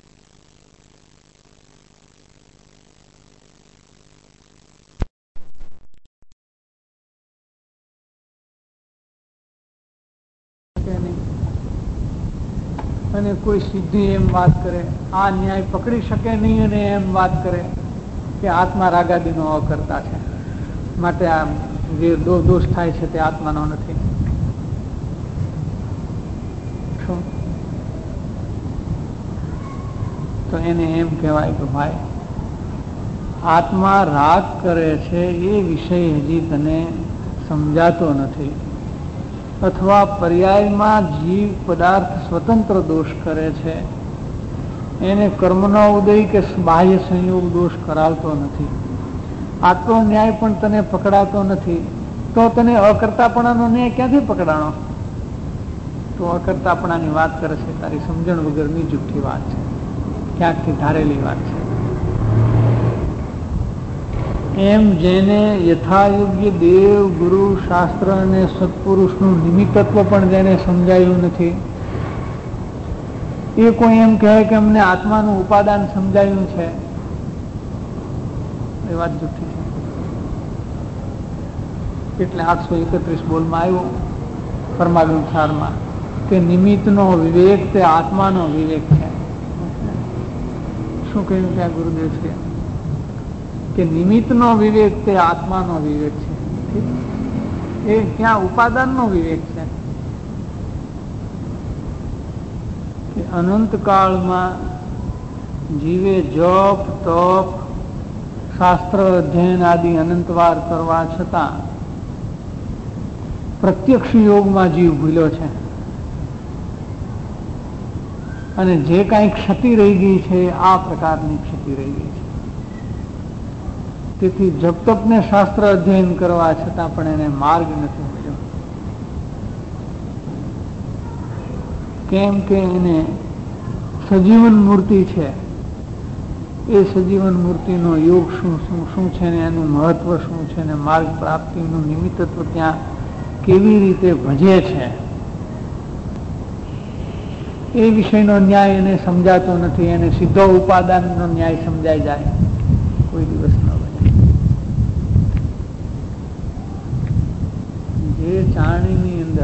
અને કોઈ સિદ્ધિ એમ વાત કરે, આ ન્યાય પકડી શકે નહીં, અને એમ વાત કરે કે આત્મા રાગાદીનો અકર્તા છે, માટે આ જે દોષ થાય છે તે આત્માનો નથી. તો એને એમ કહેવાય કે ભાઈ આત્મા રાગ કરે છે એ વિષય હજી તને સમજાતો નથી, અથવા પર્યાયમાં જીવ પદાર્થ સ્વતંત્ર દોષ કરે છે, એને કર્મનો ઉદય કે બાહ્ય સંયોગ દોષ કરાવતો નથી. આટલો ન્યાય પણ તને પકડાતો નથી, તો તને અકર્તાપણાનો ન્યાય ક્યાંથી પકડાણો? તો અકર્તાપણાની વાત કરે છે, તારી સમજણ વગરની જુઠ્ઠી વાત છે, ક્યાંકથી ધારેલી વાત છે. એમ જેને યથાયોગ્ય દેવ ગુરુ શાસ્ત્ર અને સત્પુરુષનું નિમિત્તત્વ પણ જેને સમજાયું નથી, એ કોઈ એમ કહે કે અમને આત્માનું ઉપાદાન સમજાયું છે, એ વાત જુઠ્ઠી છે. એટલે આઠસો એકત્રીસ બોલમાં આવ્યું પરમાગુંસારમાં કે નિમિત્તનો વિવેક તે આત્માનો વિવેક છે. શું કહ્યું ત્યાં ગુરુદેવ છે કે નિમિત્તનો વિવેક તે આત્માનો વિવેક છે. એ ક્યાં ઉપાદાનનો વિવેક છે કે અનંત કાળમાં જીવે જપ તપ શાસ્ત્ર અધ્યયન આદિ અનંતવાર કરવા છતાં પ્રત્યક્ષ યોગમાં જીવ ભૂલ્યો છે, અને જે કાંઈ ક્ષતિ રહી ગઈ છે આ પ્રકારની ક્ષતિ રહી ગઈ છે. તેથી જપ તપને શાસ્ત્ર અધ્યયન કરવા છતાં પણ એને માર્ગ નથી મળ્યો. કેમ કે એને સજીવન મૂર્તિ છે, એ સજીવન મૂર્તિનો યોગ શું શું શું છે ને એનું મહત્વ શું છે ને માર્ગ પ્રાપ્તિનું નિમિત્તત્વ ત્યાં કેવી રીતે ભજે છે, એ વિષયનો ન્યાય એને સમજાતો નથી. એને સીધો ઉપાદાનનો ન્યાય સમજાઈ જાય કોઈ દિવસ ન બને. જે ચારણીની અંદર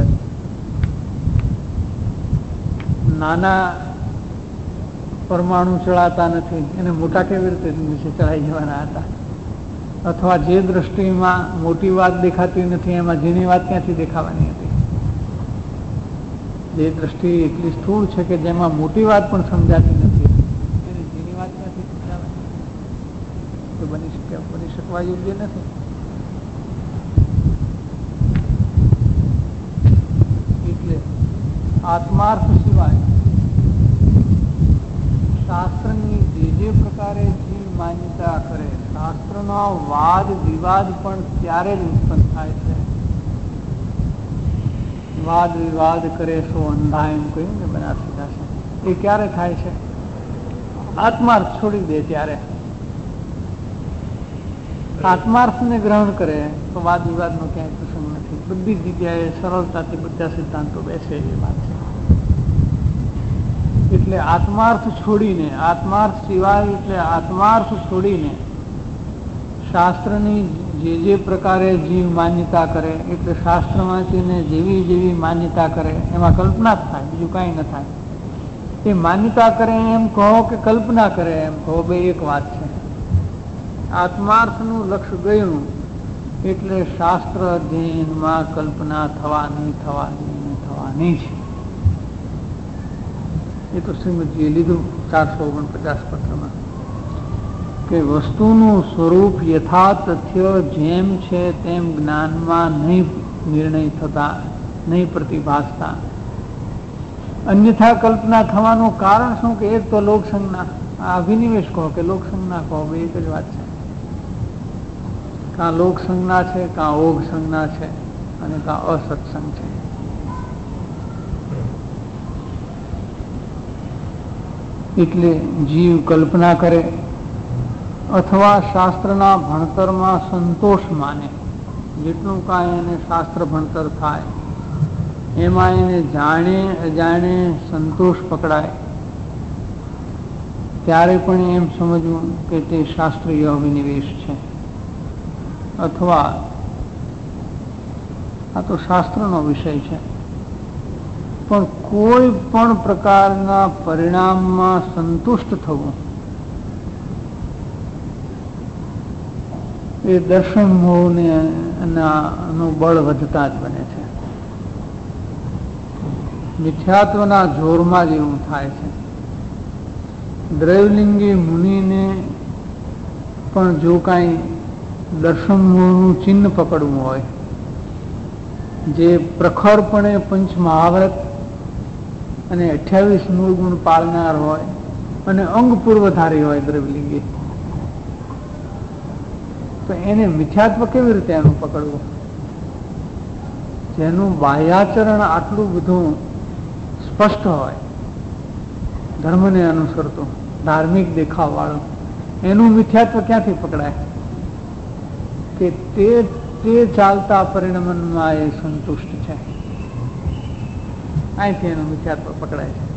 નાના પરમાણુ ચડાતા નથી, એને મોટા કેવી રીતે નીચે ચડાઈ જવાના હતા? અથવા જે દ્રષ્ટિમાં મોટી વાત દેખાતી નથી, એમાં ઝીણી વાત ક્યાંથી દેખાવાની હતી? જે દ્રષ્ટિ એટલી સ્થૂળ છે કે જેમાં મોટી વાત પણ સમજાતી નથી, એને ઝીણી વાત ક્યાંથી સમજાવવાની? તો બની શકે બની શકવા યોગ્ય નથી. એટલે આત્માર્થ સિવાય શાસ્ત્રની જે જે પ્રકારે જીવ માન્યતા કરે, શાસ્ત્રનો વાદ વિવાદ પણ ત્યારે જ ઉત્પન્ન થાય છે. વાદ વિવાદ કરે સો અંધા એમ કહ્યું ને બનારસી દાસે, એ ક્યારે થાય છે? આત્માર્થ છોડી દે ત્યારે. આત્માર્થને ગ્રહણ કરે તો વાદ વિવાદનો ક્યાંય પ્રસંગ નથી. બધી જગ્યાએ સરળતાથી બધા સિદ્ધાંતો બેસે એ વાત છે. એટલે આત્માર્થ છોડીને, આત્માર્થ સિવાય એટલે આત્માર્થ છોડીને શાસ્ત્રની જે જે પ્રકારે જીવ માન્યતા કરે, એટલે શાસ્ત્ર વાંચીને જેવી જેવી માન્યતા કરે એમાં કલ્પના જ થાય, બીજું કાંઈ ન થાય. એ માન્યતા કરે એમ કહો કે કલ્પના કરે એમ કહો, બે એક વાત છે. આત્માર્થનું લક્ષ્ય ગયું એટલે શાસ્ત્ર અધ્યયનમાં કલ્પના થવાની થવાની થવાની છે. એ તો શ્રીમદજીએ લીધું ચારસો ઓગણપચાસ પત્રમાં કે વસ્તુનું સ્વરૂપ યથા તથ્ય જેમ છે તેમ જ્ઞાનમાં નહીં નિર્ણય થતા, નહીં પ્રતિભાસતા. અન્યથા કલ્પના થવાનું કારણ શું કે એક તો લોકસંજ્ઞા, આ અભિનિવેશ કહો કે લોકસંજ્ઞા કહો, બે એક જ વાત છે. કાં લોકસંજ્ઞા છે, કાં ઓઘ સંજ્ઞા છે, અને કાં અસત્સંગ છે. એટલે જીવ કલ્પના કરે અથવા શાસ્ત્રના ભણતરમાં સંતોષ માને. જેટલું કાંઈ એને શાસ્ત્ર ભણતર થાય એમાં એને જાણે અજાણે સંતોષ પકડાય, ત્યારે પણ એમ સમજવું કે તે શાસ્ત્રીય અભિનિવેશ છે. અથવા આ તો શાસ્ત્રનો વિષય છે, પણ કોઈ પણ પ્રકારના પરિણામમાં સંતુષ્ટ થવું એ દર્શન મોહને નું બળ વધતા જ બને છે. મિથ્યાત્વના જોરમાં જ એવું થાય છે. દ્રૈવલિંગી મુનિને પણ જો કાંઈ દર્શન મોહનું ચિહ્ન પકડવું હોય, જે પ્રખરપણે પંચ મહાવ્રત અને અઠ્યાવીસ મૂળ ગુણ પાળનાર હોય અને અંગ પૂર્વધારી હોય દ્રવ્યલિંગી, તો એને મિથ્યાત્વ કેવી રીતે એનું પકડવું? જેનું બાહ્યાચરણ આટલું બધું સ્પષ્ટ હોય, ધર્મને અનુસરતું, ધાર્મિક દેખાવ વાળું, એનું મિથ્યાત્વ ક્યાંથી પકડાય? કે તે તે ચાલતા પરિણમનમાં એ સંતુષ્ટ છે, અહીંથી એનું મિથ્યાત્વ પકડાય છે.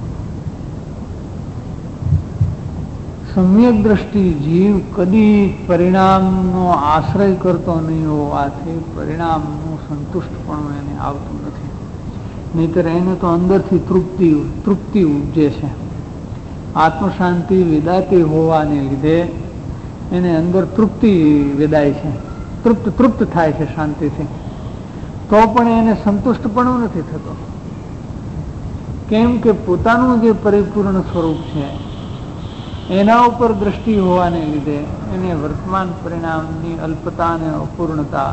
સમ્યક દ્રષ્ટિ જીવ કદી પરિણામનો આશ્રય કરતો નહીં હોવાથી પરિણામનું સંતુષ્ટપણું એને આવતું નથી. નહીતર એને તો અંદરથી તૃપ્તિ તૃપ્તિ ઉપજે છે. આત્મશાંતિ વેદાતી હોવાને લીધે એને અંદર તૃપ્તિ વેદાય છે, તૃપ્ત તૃપ્ત થાય છે શાંતિથી. તો પણ એને સંતુષ્ટપણું નથી થતો. કેમ કે પોતાનું જે પરિપૂર્ણ સ્વરૂપ છે એના ઉપર દ્રષ્ટિ હોવાને લીધે એને વર્તમાન પરિણામની અલ્પતા અને અપૂર્ણતા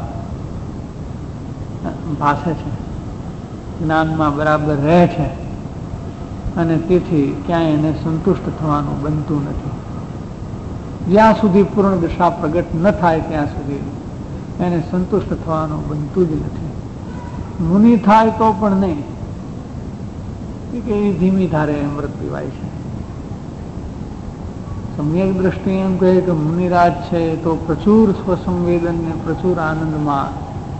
ભાસે છે, જ્ઞાનમાં બરાબર રહે છે, અને તેથી ક્યાંય એને સંતુષ્ટ થવાનું બનતું નથી. જ્યાં સુધી પૂર્ણ દશા પ્રગટ ન થાય ત્યાં સુધી એને સંતુષ્ટ થવાનું બનતું જ નથી. મુનિ થાય તો પણ નહીં, કે એ ધીમી ધારે અમૃત પીવાય છે. સમ્યક દ્રષ્ટિ એમ કહે કે મુનિરાજ છે તો પ્રચુર સ્વસંવેદન ને પ્રચુર આનંદમાં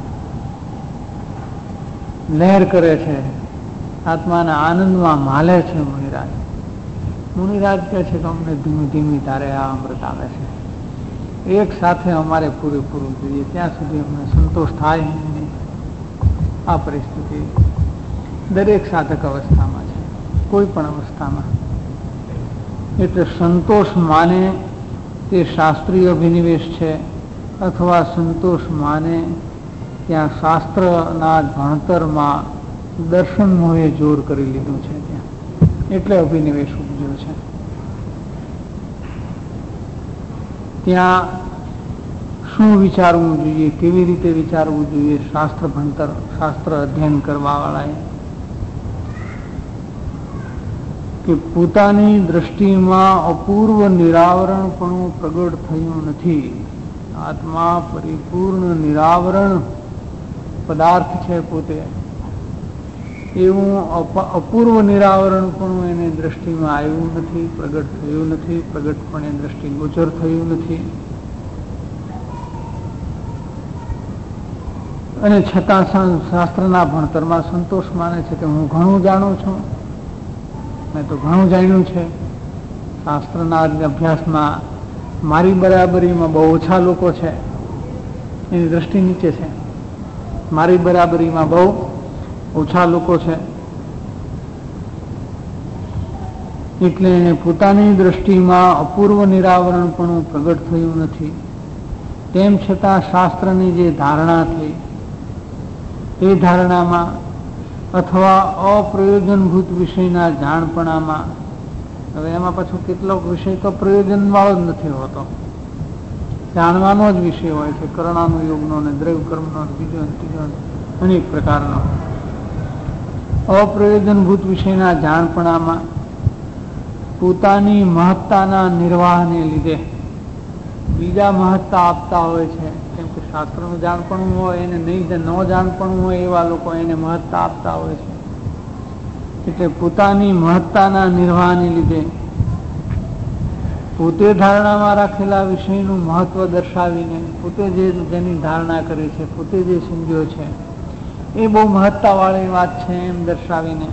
લહેર કરે છે, આત્માના આનંદમાં માલે છે મુનિરાજ. મુનિરાજ કહે છે કે અમને ધીમી ધીમી ધારે આ અમૃત આવે છે, એક સાથે અમારે પૂરેપૂરું જોઈએ, ત્યાં સુધી અમને સંતોષ થાય નહીં. આ પરિસ્થિતિ દરેક સાધક અવસ્થામાં છે, કોઈ પણ અવસ્થામાં. એટલે સંતોષ માને તે શાસ્ત્રીય અભિનિવેશ છે, અથવા સંતોષ માને ત્યાં શાસ્ત્રના ભણતરમાં દર્શન મોહે જોર કરી લીધું છે, ત્યાં એટલે અભિનિવેશ ઉપજ્યો છે. ત્યાં શું વિચારવું જોઈએ, કેવી રીતે વિચારવું જોઈએ, શાસ્ત્ર ભણતર શાસ્ત્ર અધ્યયન કરવા વાળાએ કે પોતાની દ્રષ્ટિમાં અપૂર્વ નિરાવરણ પણ પ્રગટ થયું નથી. આત્મા પરિપૂર્ણ નિરાવરણ પદાર્થ છે પોતે, એવું અપૂર્વ નિરાવરણ પણ એને દ્રષ્ટિમાં આવ્યું નથી, પ્રગટ થયું નથી, પ્રગટ પણ એ દ્રષ્ટિ ગોચર થયું નથી. અને છતાં શાસ્ત્રના ભણતરમાં સંતોષ માને છે કે હું ઘણું જાણું છું, મેં તો ઘણું જાણ્યું છે. શાસ્ત્રના અભ્યાસમાં મારી બરાબરીમાં બહુ ઓછા લોકો છે, એની દ્રષ્ટિ નીચે છે. મારી બરાબરીમાં બહુ ઓછા લોકો છે, એટલે એને પોતાની દ્રષ્ટિમાં અપૂર્વ નિરાવરણપણું પ્રગટ થયું નથી. તેમ છતાં શાસ્ત્રની જે ધારણા થઈ એ ધારણામાં અથવા અપ્રયોજનભૂત વિષયના જાણપણામાં, હવે એમાં પાછું કેટલોક વિષય તો પ્રયોજન વાળો જ નથી હોતો, જાણવાનો જ વિષય હોય છે. કરણાનુયોગનો ને દ્રવ્ય કર્મનો બીજો ત્રીજો અનેક પ્રકારનો અપ્રયોજનભૂત વિષયના જાણપણામાં પોતાની મહત્તાના નિર્વાહને લીધે બીજા મહત્તા આપતા હોય છે. કેમ કે શાસ્ત્રનું જાણપણું હોય એને નહીં ન જાણપણું હોય એવા લોકો એને મહત્તા આપતા હોય છે. એટલે પોતાની મહત્તાના નિર્વાહને લીધે પોતે ધારણામાં રાખેલા વિષયનું મહત્વ દર્શાવીને પોતે જે જેની ધારણા કરે છે, પોતે જે સમજ્યો છે એ બહુ મહત્તાવાળી વાત છે એમ દર્શાવીને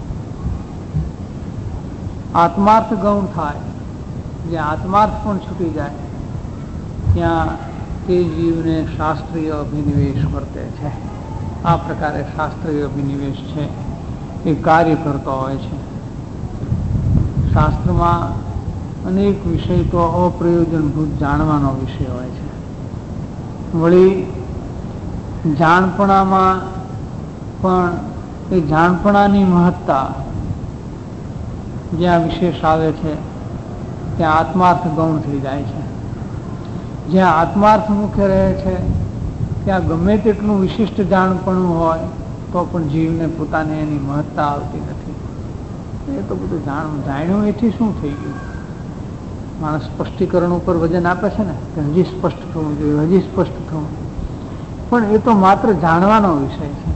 આત્માર્થ ગૌણ થાય. જે આત્માર્થ પણ છૂટી જાય ત્યાં તે જીવને શાસ્ત્રીય અભિનિવેશ વર્તે છે. આ પ્રકારે શાસ્ત્રીય અભિનિવેશ છે એ કાર્ય કરતો હોય છે. શાસ્ત્રમાં અનેક વિષય તો અપ્રયોજનભૂત જાણવાનો વિષય હોય છે. વળી જાણપણામાં પણ એ જાણપણાની મહત્તા જ્યાં વિશેષ આવે છે ત્યાં આત્માર્થ ગૌણ થઈ જાય છે. જ્યાં આત્માર્થ મુખ્ય રહે છે ત્યાં ગમે તેટલું વિશિષ્ટ જાણપણું હોય તો પણ જીવને પોતાને એની મહત્તા આવતી નથી. એ તો બધું જાણ જાણ્યું એથી શું થઈ ગયું? માણસ સ્પષ્ટીકરણ ઉપર વજન આપે છે ને કે હજી સ્પષ્ટ થવું જોઈએ, હજી સ્પષ્ટ થવું, પણ એ તો માત્ર જાણવાનો વિષય છે.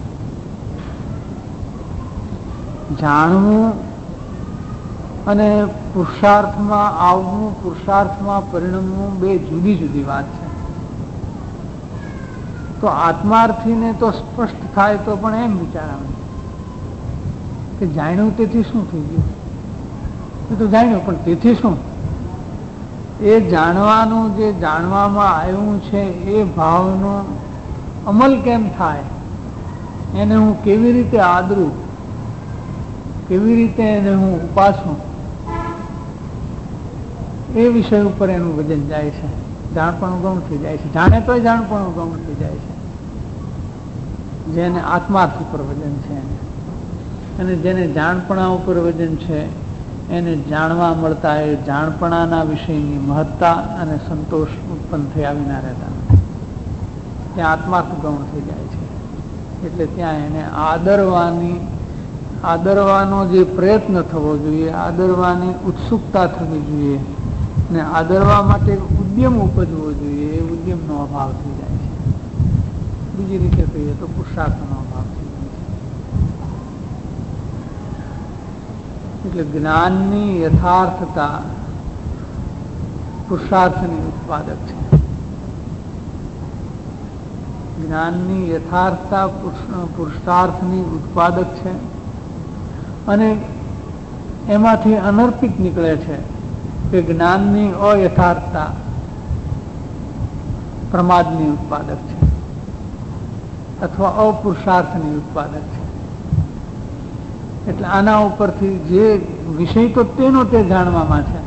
જાણવું અને પુરુષાર્થમાં આવવું, પુરુષાર્થમાં પરિણમવું બે જુદી જુદી વાત છે. તો આત્માર્થીને તો સ્પષ્ટ થાય તો પણ એમ વિચારવાનું કે જાણ્યું તેથી શું થઈ ગયું? એ તો જાણ્યું પણ તેથી શું? એ જાણવાનું જે જાણવામાં આવ્યું છે એ ભાવનો અમલ કેમ થાય, એને હું કેવી રીતે આદરું, કેવી રીતે એને હું ઉપાસું, એ વિષય ઉપર એનું વજન જાય છે. જાણપણું ગૌણ થઈ જાય છે. જાણે તો જાણપણું ગૌણ થઈ જાય છે. જેને આત્માર્થ ઉપર વજન છે એને, અને જેને જાણપણા ઉપર વજન છે એને જાણવા મળતા એ જાણપણાના વિષયની મહત્તા અને સંતોષ ઉત્પન્ન થયા વિના રહેતા નથી. ત્યાં આત્માર્થ ગૌણ થઈ જાય છે. એટલે ત્યાં એને આદરવાની આદરવાનો જે પ્રયત્ન થવો જોઈએ, આદરવાની ઉત્સુકતા થવી જોઈએ ને આદરવા માટે ઉદ્યમ ઉપજવો જોઈએ, એ ઉદ્યમનો અભાવ થઈ જાય છે. બીજી રીતે કહીએ તો પુરુષાર્થનો અભાવ થઈ જાય છે. એટલે જ્ઞાનની યથાર્થતા પુરુષાર્થની ઉત્પાદક છે. જ્ઞાનની યથાર્થતા પુરુષાર્થની ઉત્પાદક છે અને એમાંથી અનર્પિત નીકળે છે કે જ્ઞાનની અયથાર્થતા પ્રમાદની ઉત્પાદક છે અથવા અપુરુષાર્થની ઉત્પાદક છે. એટલે આના ઉપરથી જે વિષય તો તેનો તે જાણવામાં છે,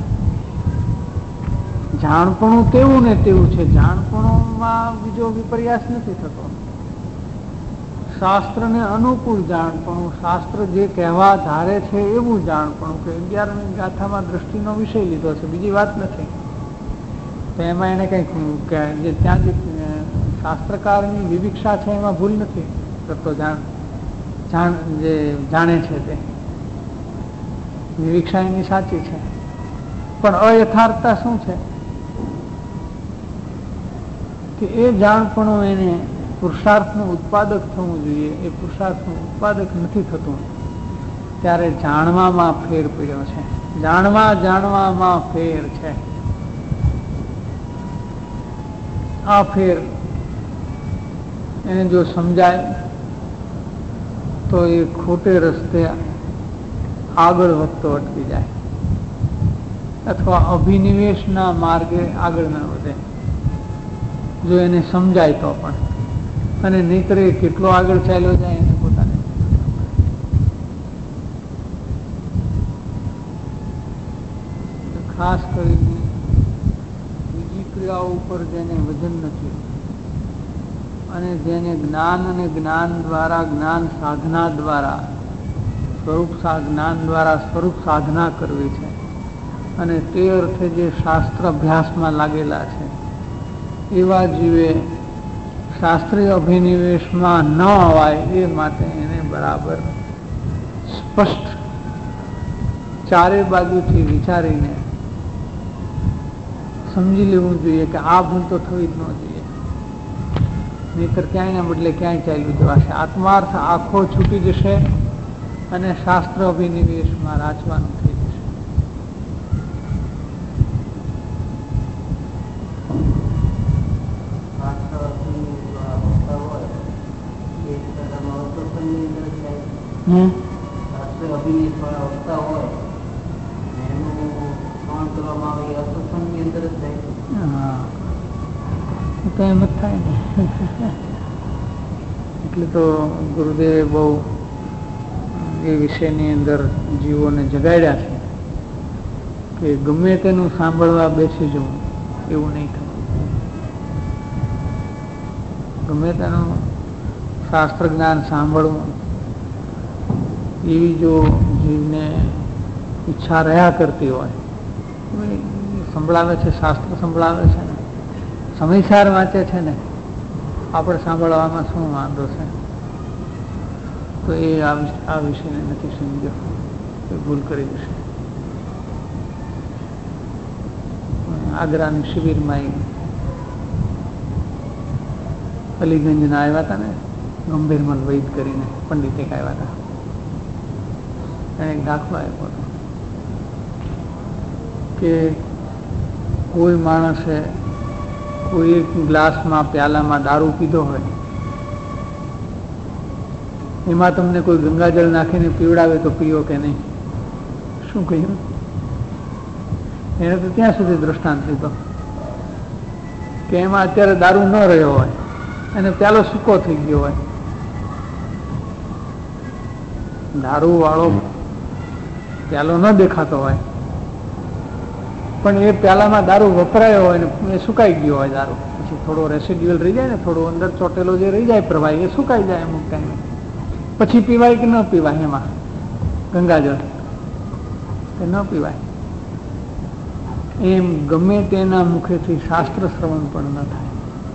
જાણપણું તેવું ને તેવું છે. જાણપણુંમાં બીજો વિપર્યાસ નથી થતો. શાસ્ત્રને અનુકૂળ જાણપણું, શાસ્ત્ર જે કહેવા ધારે છે એવું જાણપણું. કે અગિયારમી ગાથામાં દ્રષ્ટિનો વિષય લીધો છે, બીજી વાત નથી. તો એમાં એને કંઈક જે ત્યાં જે શાસ્ત્રકારની વિવિક્ષા છે એમાં ભૂલ નથી કરતો. જાણ જાણ જે જાણે છે તે વિવિક્ષા એની સાચી છે, પણ અયથાર્થતા શું છે કે એ જાણપણું એને પુરુષાર્થનું ઉત્પાદક થવું જોઈએ, એ પુરુષાર્થનું ઉત્પાદક નથી થતું. ત્યારે જાણવામાં ફેર પડ્યો છે. જાણવા જાણવામાં ફેર છે. આ ફેર એને જો સમજાય તો એ ખોટે રસ્તે આગળ વધતો અટકી જાય અથવા અભિનિવેશના માર્ગે આગળ ન વધે, જો એને સમજાય તો પણ. અને નહીતર એ કેટલો આગળ ચાલ્યો જાય એને પોતાને ખાસ કરીને બીજી ક્રિયાઓ ઉપર જેને વજન નથી અને જેને જ્ઞાન અને જ્ઞાન દ્વારા જ્ઞાન સાધના દ્વારા સ્વરૂપ જ્ઞાન દ્વારા સ્વરૂપ સાધના કરવી છે અને તે અર્થે જે શાસ્ત્ર અભ્યાસમાં લાગેલા છે એવા જીવે શાસ્ત્રીય અભિનિવેશમાં ન અવાય એ માટે એને બરાબર સ્પષ્ટ ચારે બાજુથી વિચારીને સમજી લેવું જોઈએ કે આ ભૂલ તો થવી જ ન જોઈએ, નહીતર ક્યાંય ના બદલે ક્યાંય ચાલ્યું જવાશે. આત્માર્થ આખો છૂટી જશે અને શાસ્ત્ર અભિનિવેશમાં રાચવાનું થઈ જશે. તો એમ જ થાય ને. એટલે તો ગુરુદેવે બહુ એ વિષયની અંદર જીવોને જગાડ્યા છે કે ગમે તેનું સાંભળવા બેસી જવું એવું નહીં થવું. ગમે તેનું શાસ્ત્ર જ્ઞાન સાંભળવું એવી જો જીવને ઈચ્છા રહ્યા કરતી હોય, સંભળાવે છે શાસ્ત્ર સંભળાવે છે ને, સમયસાર વાંચે છે ને, આપણે સાંભળવામાં શું વાંધો છે? તો એ આ વિષયને નથી સમજ્યો, એ ભૂલ કરી જશે. આગ્રાની શિબિરમાં અલીગંજના આવ્યા હતા ને, ગંભીરમન વૈદ કરીને પંડિત એક આવ્યા હતા, એને એક દાખલો આપ્યો હતો કે કોઈ માણસે કોઈ એક ગ્લાસમાં પ્યાલામાં દારૂ પીધો હોય, એમાં તમને કોઈ ગંગાજળ નાખીને પીવડાવે તો પીઓ કે નહીં? શું કહ્યું? એને તો ત્યાં સુધી દ્રષ્ટાંત લીધો કે એમાં અત્યારે દારૂ ન રહ્યો હોય અને પ્યાલો સૂકો થઈ ગયો હોય, દારૂ વાળો પ્યાલો ન દેખાતો હોય પણ એ પ્યાલામાં દારૂ વપરાયો હોય ને એ સુકાઈ ગયો હોય દારૂ, પછી થોડો રેસિડ્યુઅલ રહી જાય ને, થોડો અંદર ચોટેલો જે રહી જાય પ્રવાહી, એ સુકાઈ જાય અમુક ટાઈમે, પછી પીવાય કે ન પીવાય? એમાં ગંગાજળ એ ન પીવાય. એમ ગમે તેના મુખેથી શાસ્ત્ર શ્રવણ પણ ન થાય.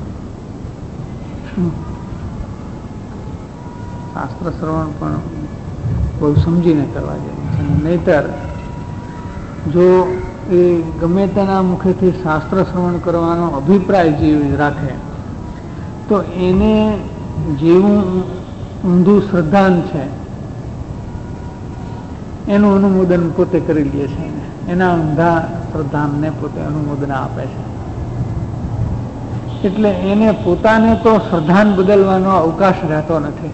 શાસ્ત્ર શ્રવણ પણ બહુ સમજીને કરવા જેવું છે, નહીતર જો એ ગમે તેના મુખેથી શાસ્ત્ર શ્રવણ કરવાનો અભિપ્રાય જે રાખે તો એને જેવું ઊંધું શ્રદ્ધાન છે એનું અનુમોદન પોતે કરી લે છે, એના ઊંધા શ્રદ્ધાનને પોતે અનુમોદન આપે છે. એટલે એને પોતાને તો શ્રદ્ધાન બદલવાનો અવકાશ રહેતો નથી.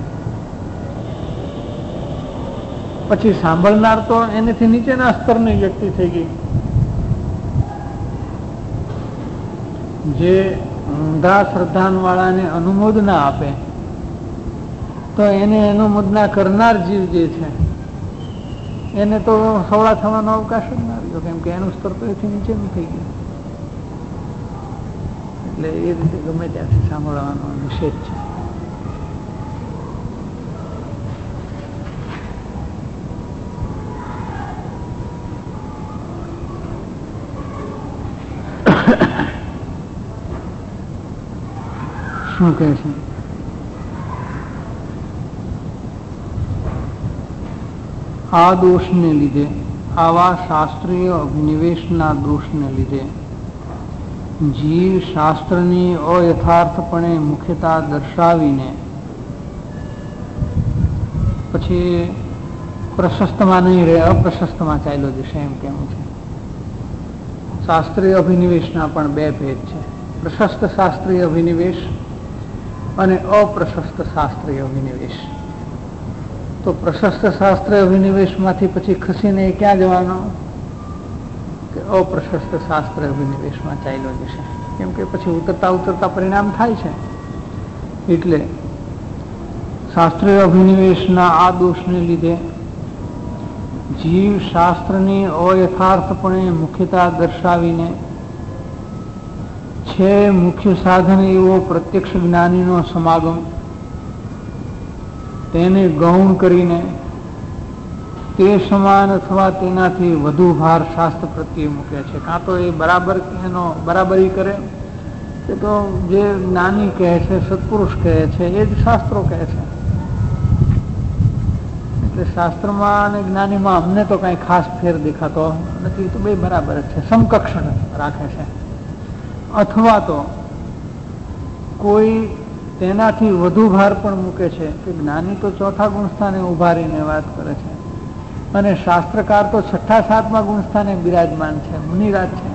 પછી સાંભળનાર તો એનાથી નીચેના સ્તરની વ્યક્તિ થઈ ગઈ, જે ઊંધા શ્રદ્ધાન વાળાને અનુમોદના આપે તો એને અનુમોદના કરનાર જીવ જે છે એને તો સવળા થવાનો અવકાશ જ ના રહ્યો, કેમ કે એનું સ્તર તો એથી નીચેનું થઈ ગયું. એટલે એ રીતે ગમે ત્યાંથી સાંભળવાનો નિષેધ છે. શું કહે છે? આ દોષને લીધે, આવા શાસ્ત્રીય અભિનિવેશના દોષને લીધે જીવ શાસ્ત્રની અયથાર્થપણે મુખ્યતા દર્શાવીને પછી પ્રશસ્તમાં નહીં રહે, અપ્રશસ્તમાં ચાલ્યો જશે, એમ કેવું છે. શાસ્ત્રીય અભિનિવેશના પણ બે ભેદ છે. પ્રશસ્ત શાસ્ત્રીય અભિનિવેશ અને અપ્રશસ્ત શાસ્ત્રીય અભિનિવેશ. તો પ્રશસ્ત શાસ્ત્રીય અભિનિવેશમાંથી પછી ખસીને ક્યાં જવાનો? કે અપ્રશસ્ત શાસ્ત્રીય અભિનિવેશમાં ચાલ્યો જશે. કેમ કે પછી ઉતરતા ઉતરતા પરિણામ થાય છે. એટલે શાસ્ત્રીય અભિનિવેશના આ દોષને લીધે જીવ શાસ્ત્રની અયથાર્થપણે મુખ્યતા દર્શાવીને છે મુખ્ય સાધન એવો પ્રત્યક્ષ જ્ઞાનીનો સમાગમ તેને ગૌણ કરીને તે સમાન અથવા તેનાથી વધુ ભાર શાસ્ત્ર પ્રત્યે મૂકે છે. કાં તો એ બરાબર એનો બરાબરી કરે કે તો જે જ્ઞાની કહે છે, સત્પુરુષ કહે છે, એ જ શાસ્ત્રો કહે છે. એટલે શાસ્ત્રમાં અને જ્ઞાનીમાં અમને તો કઈ ખાસ ફેર દેખાતો નથી. તો બે બરાબર જ છે, સમકક્ષ રાખે છે. અથવા તો કોઈ તેનાથી વધુ ભાર પણ મૂકે છે કે જ્ઞાની તો ચોથા ગુણસ્થાને ઉભા રહીને વાત કરે છે અને શાસ્ત્રકાર તો છઠ્ઠા સાતમા ગુણસ્થાને બિરાજમાન છે, મુનિરાજ છે.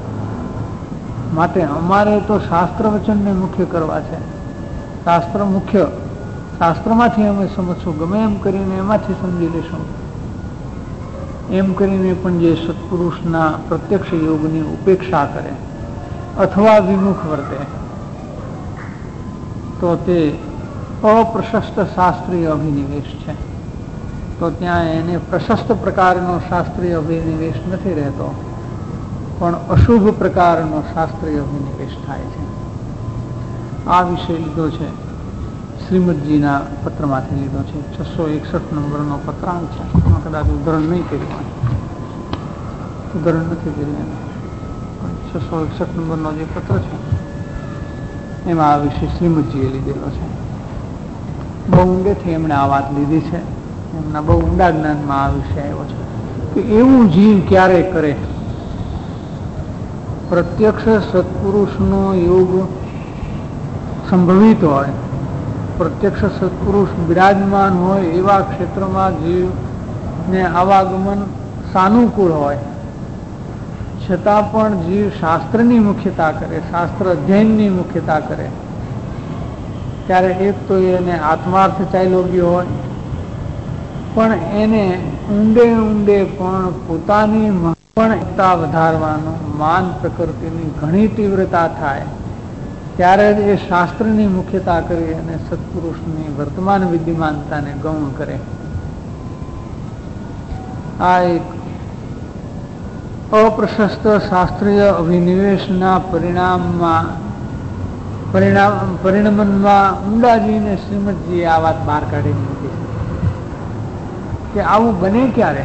માટે અમારે તો શાસ્ત્ર વચનને મુખ્ય કરવા છે. શાસ્ત્ર મુખ્ય, શાસ્ત્રમાંથી અમે સમજશું, ગમે એમ કરીને એમાંથી સમજી લેશું. એમ કરીને પણ જે સત્પુરુષના પ્રત્યક્ષ યોગની ઉપેક્ષા કરે અથવા વિમુખ વર્તે તો તે અપ્રશસ્ત શાસ્ત્રીય અભિનિવેશ છે. તો ત્યાં એને પ્રશસ્ત પ્રકારનો શાસ્ત્રીય અભિનિવેશ નથી રહેતો, પણ અશુભ પ્રકારનો શાસ્ત્રીય અભિનિવેશ થાય છે. આ વિષય લીધો છે શ્રીમદજીના પત્રમાંથી લીધો છે. છસો એકસઠ નંબરનો પત્રાંક છે. એમાં કદાચ ઉદાહરણ નહીં કર્યું, ઉદાહરણ નથી કર્યું. છસો એકસઠ નંબરનો જે પત્ર છે એમાં આ વિષય શ્રીમદજીએ લીધેલો છે. બહુ ઊંડેથી એમણે આ વાત લીધી છે. એમના બહુ ઊંડા જ્ઞાનમાં આ વિષય આવ્યો છે કે એવું જીવ ક્યારે કરે પ્રત્યક્ષ સત્પુરુષનો યોગ સંભવિત હોય, પ્રત્યક્ષ સત્પુરુષ બિરાજમાન હોય એવા ક્ષેત્રમાં જીવને આવાગમન સાનુકૂળ હોય છતાં પણ જીવ શાસ્ત્રની મુખ્યતા કરે, શાસ્ત્ર અધ્યયનની મુખ્યતા કરે, ત્યારે એક તો એને આત્માર્થ ચાલ્યો ગયો હોય, પણ એને ઊંડે ઊંડે પણ પોતાની મહત્વતા વધારવાનું માન પ્રકૃતિની ઘણી તીવ્રતા થાય ત્યારે જ એ શાસ્ત્રની મુખ્યતા કરી અને સત્પુરુષની વર્તમાન વિદ્યમાનતાને ગૌણ કરે. આ એક અપ્રશસ્ત શાસ્ત્રીય અભિનિવેશના પરિણામમાં પરિણામ પરિણમનમાં ઊંડાજીને શ્રીમદજીએ આ વાત બહાર કાઢી મૂકી કે આવું બને ક્યારે?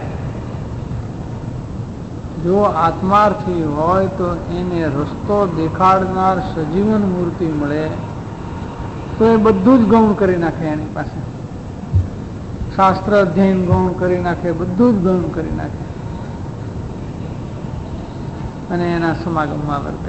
જો આત્માર્થી હોય તો એને રસ્તો દેખાડનાર સજીવન મૂર્તિ મળે તો એ બધું જ ગૌણ કરી નાખે. એની પાસે શાસ્ત્ર અધ્યયન ગૌણ કરી નાખે, બધું જ ગૌણ કરી નાખે અને એના સમાગમમાં વર્તે.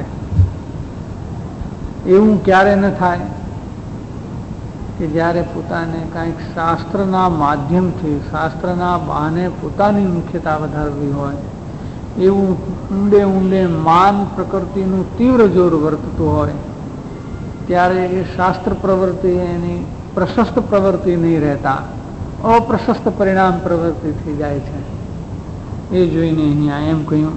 એવું ક્યારે ન થાય કે જ્યારે પોતાને કંઈક શાસ્ત્રના માધ્યમથી, શાસ્ત્રના બહાને પોતાની મુખ્યતા વધારવી હોય, એવું ઊંડે ઊંડે માન પ્રકૃતિનું તીવ્ર જોર વર્તતું હોય ત્યારે એ શાસ્ત્ર પ્રવૃત્તિ એની પ્રશસ્ત પ્રવૃત્તિ નહીં રહેતા અપ્રશસ્ત પરિણામ પ્રવૃત્તિ થઈ જાય છે. એ જોઈને અહીંયા એમ કહ્યું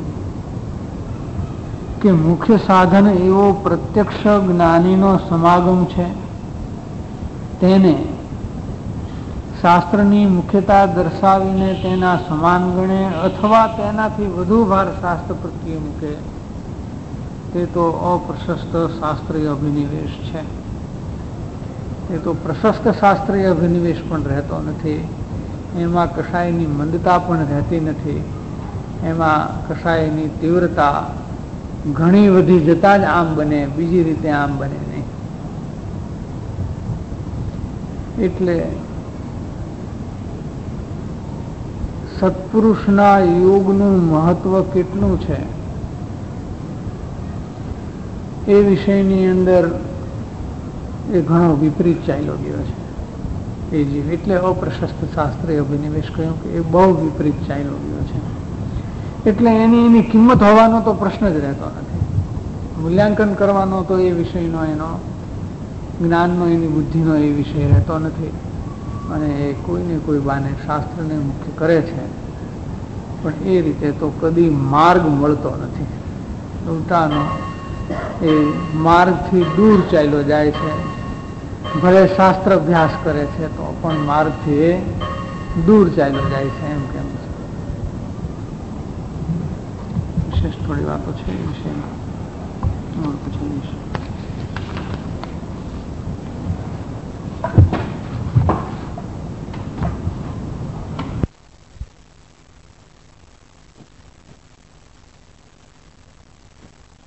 કે મુખ્ય સાધન એવો પ્રત્યક્ષ જ્ઞાનીનો સમાગમ છે, તેને શાસ્ત્રની મુખ્યતા દર્શાવીને તેના સમાન ગણે અથવા તેનાથી વધુ ભાર શાસ્ત્ર પ્રત્યે મૂકે તે તો અપ્રશસ્ત શાસ્ત્રીય અભિનિવેશ છે. તે તો પ્રશસ્ત શાસ્ત્રીય અભિનિવેશ પણ રહેતો નથી. એમાં કશાયની મંદતા પણ રહેતી નથી. એમાં કશાયની તીવ્રતા ઘણી વધી જતા જ આમ બને, બીજી રીતે આમ બને નહીં. એટલે સત્પુરુષના યોગનું મહત્વ કેટલું છે એ વિષયની અંદર એ ઘણો વિપરીત ચાલ્યો ગયો છે એ જીવ. એટલે અપ્રશસ્ત શાસ્ત્રીય અભિનિવેશ કહ્યું કે એ બહુ વિપરીત ચાલ્યો ગયો છે. એટલે એની એની કિંમત હોવાનો તો પ્રશ્ન જ રહેતો નથી. મૂલ્યાંકન કરવાનો તો એ વિષયનો એનો જ્ઞાનનો એની બુદ્ધિનો એ વિષય રહેતો નથી અને એ કોઈને કોઈ બાને શાસ્ત્રને મુખ્ય કરે છે, પણ એ રીતે તો કદી માર્ગ મળતો નથી. ઉલટાનો એ માર્ગથી દૂર ચાલ્યો જાય છે. ભલે શાસ્ત્ર અભ્યાસ કરે છે તો પણ માર્ગથી એ દૂર ચાલ્યો જાય છે. એમ કેમ છે. વિશેષ થોડી વાતો છે એ વિષયમાં.